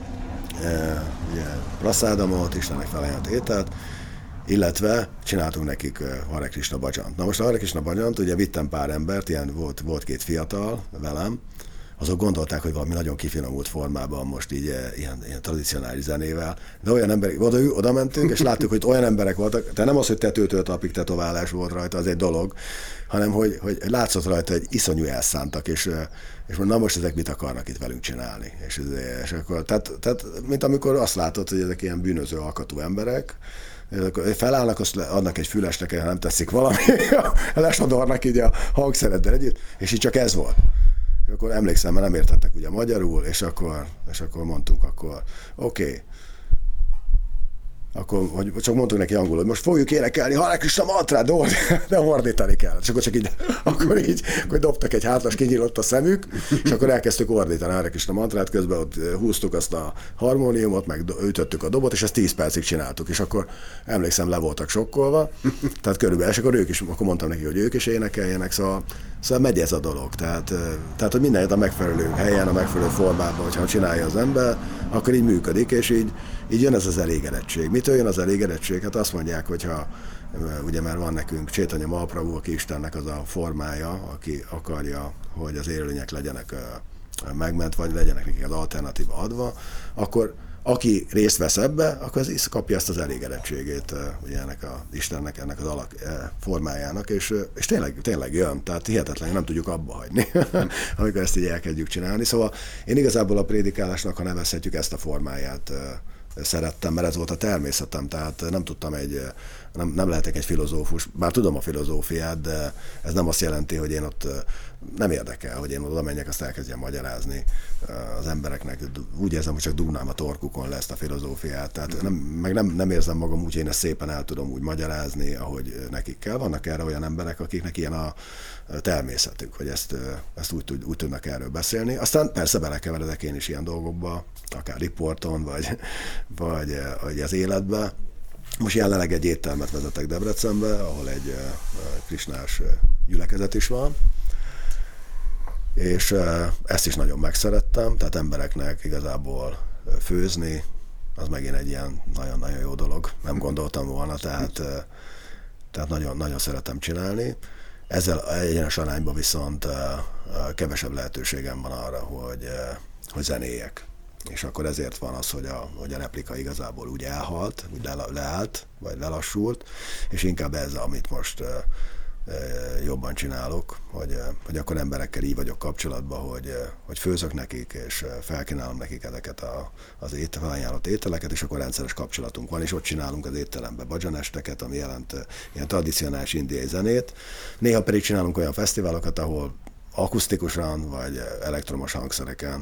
S3: e, ugye praszádamot, Istennek felajánlott ételt, illetve csináltunk nekik Hare Krishna bhajant. Na most a Hare Krishna bhajant, ugye vittem pár embert, ilyen volt, volt két fiatal velem, azok gondolták, hogy valami nagyon kifinomult formában most így ilyen, ilyen tradicionális zenével, de olyan emberek, oda, oda mentünk, és láttuk, hogy olyan emberek voltak, tehát nem az, hogy tetőtől talpig tetoválás volt rajta, az egy dolog, hanem hogy, hogy látszott rajta, hogy iszonyú elszántak, és, és na most ezek mit akarnak itt velünk csinálni. És, és akkor, tehát, tehát, mint amikor azt látod, hogy ezek ilyen bűnöző alkatú emberek, felállnak, azt adnak egy fülesnek, ha nem teszik valami, lesodornak így a hangszereddel együtt, és így csak ez volt. És akkor emlékszem, mert nem értettek ugye magyarul, és akkor, és akkor mondtuk, akkor oké, okay. Akkor hogy csak mondtuk neki angolul, hogy most fogjuk énekelni Hare Krishna mantrát, de, de ordítani kell. És akkor csak így, akkor így, akkor dobtak egy hátlas, kinyílott a szemük, és akkor elkezdtük ordítani Hare Krishna mantrát, közben ott húztuk azt a harmóniumot, meg ütöttük a dobot, és ezt tíz percig csináltuk, és akkor emlékszem, le voltak sokkolva, tehát körülbelül, és akkor ők is, akkor mondtam neki, hogy ők is énekeljenek, szóval, szóval megy ez a dolog, tehát, tehát hogy mindenit a megfelelő helyen, a megfelelő formában, hogyha csinálja az ember, akkor így működik, és így, így jön ez az elégedettség. Mitől jön az elégedettség? Hát azt mondják, hogyha ugye már van nekünk Chaitanya Mahaprabhu, aki Istennek az a formája, aki akarja, hogy az élőlények legyenek megment, vagy legyenek nekik az alternatíva adva, akkor aki részt vesz ebbe, akkor az kapja ezt az elégedettségét ugye ennek a Istennek, ennek az alak formájának, és, és tényleg, tényleg jön, tehát hihetetlen, nem tudjuk abba hagyni, amikor ezt így elkezdjük csinálni. Szóval én igazából a prédikálásnak, ha nevezhetjük, ezt a formáját szerettem, mert ez volt a természetem, tehát nem tudtam egy, nem, nem lehetek egy filozófus, bár tudom a filozófiát, de ez nem azt jelenti, hogy én ott nem érdekel, hogy én oda menjek, azt elkezdjem magyarázni az embereknek. Úgy érzem, hogy csak dúnám a torkukon le ezt a filozófiát, tehát nem, meg nem, nem érzem magam úgy, hogy én ezt szépen el tudom úgy magyarázni, ahogy nekik kell. Vannak erre olyan emberek, akiknek ilyen a természetük, hogy ezt, ezt úgy, tud, úgy tudnak erről beszélni. Aztán persze belekeveredek én is ilyen dolgokba, akár riporton, vagy, vagy, vagy az életbe. Most jelenleg egy éttermet vezetek Debrecenbe, ahol egy krisnás gyülekezet is van, és ezt is nagyon megszerettem, tehát embereknek igazából főzni, az megint egy ilyen nagyon-nagyon jó dolog. Nem gondoltam volna, tehát, tehát nagyon, nagyon szeretem csinálni. Ezzel egyenes arányban viszont kevesebb lehetőségem van arra, hogy, hogy zenéjek. És akkor ezért van az, hogy a, hogy a replika igazából úgy elhalt, úgy le, leállt, vagy lelassult, és inkább ez, amit most jobban csinálok, hogy, hogy akkor emberekkel így vagyok kapcsolatban, hogy, hogy főzök nekik, és felkínálom nekik ezeket a, az étel, felajánlott ételeket, és akkor rendszeres kapcsolatunk van, és ott csinálunk az étterembe badzsanesteket, ami jelent ilyen tradicionális indiai zenét. Néha pedig csinálunk olyan fesztiválokat, ahol akusztikusan, vagy elektromos hangszereken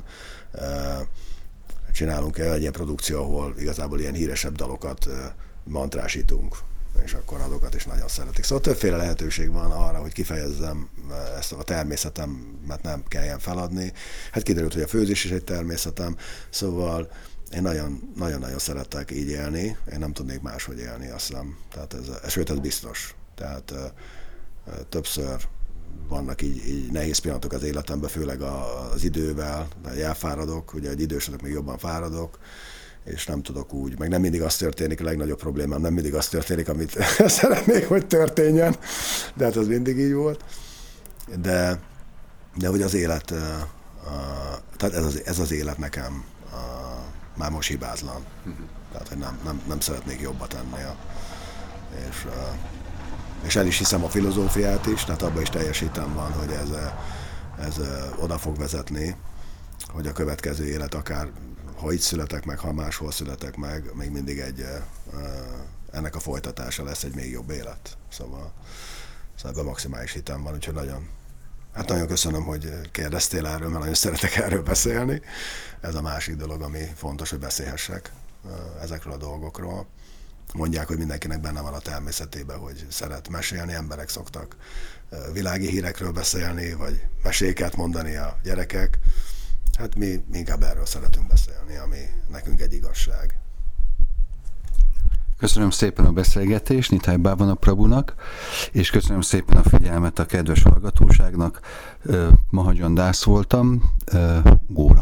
S3: csinálunk egy ilyen produkció, ahol igazából ilyen híresebb dalokat mantrásítunk, és akkor azokat is nagyon szeretik. Szóval többféle lehetőség van arra, hogy kifejezzem ezt a természetemet, nem kelljen feladni. Hát kiderült, hogy a főzés is egy természetem, szóval én nagyon, nagyon-nagyon szeretek így élni, én nem tudnék máshogy élni, azt hiszem. Tehát ez, sőt, ez biztos. Tehát többször vannak így, így nehéz pillanatok az életemben, főleg az idővel, hogy elfáradok, ugye egy idősödök, még jobban fáradok, és nem tudok úgy, meg nem mindig az történik, a legnagyobb problémám, nem mindig az történik, amit szeretnék, hogy történjen, de hát az mindig így volt. De, de hogy az élet, uh, uh, tehát ez az, ez az élet nekem uh, már most hibázlan. Tehát, hogy nem, nem, nem szeretnék jobbat tenni. És, uh, és el is hiszem a filozófiát is, tehát abban is teljes hitem van, hogy ez, ez uh, oda fog vezetni, hogy a következő élet akár ha itt születek meg, ha máshol születek meg, még mindig egy, ennek a folytatása lesz egy még jobb élet. Szóval, szóval ebben maximális hitem van, úgyhogy nagyon, hát nagyon köszönöm, hogy kérdeztél erről, mert nagyon szeretek erről beszélni. Ez a másik dolog, ami fontos, hogy beszélhessek ezekről a dolgokról. Mondják, hogy mindenkinek benne van a természetében, hogy szeret mesélni, emberek szoktak világi hírekről beszélni, vagy meséket mondani a gyerekek. Hát mi inkább erről szeretünk beszélni, ami nekünk egy igazság.
S2: Köszönöm szépen a beszélgetést Nitai Bhavana Prabhunak, és köszönöm szépen a figyelmet a kedves hallgatóságnak. Mahajan Das voltam, Góra.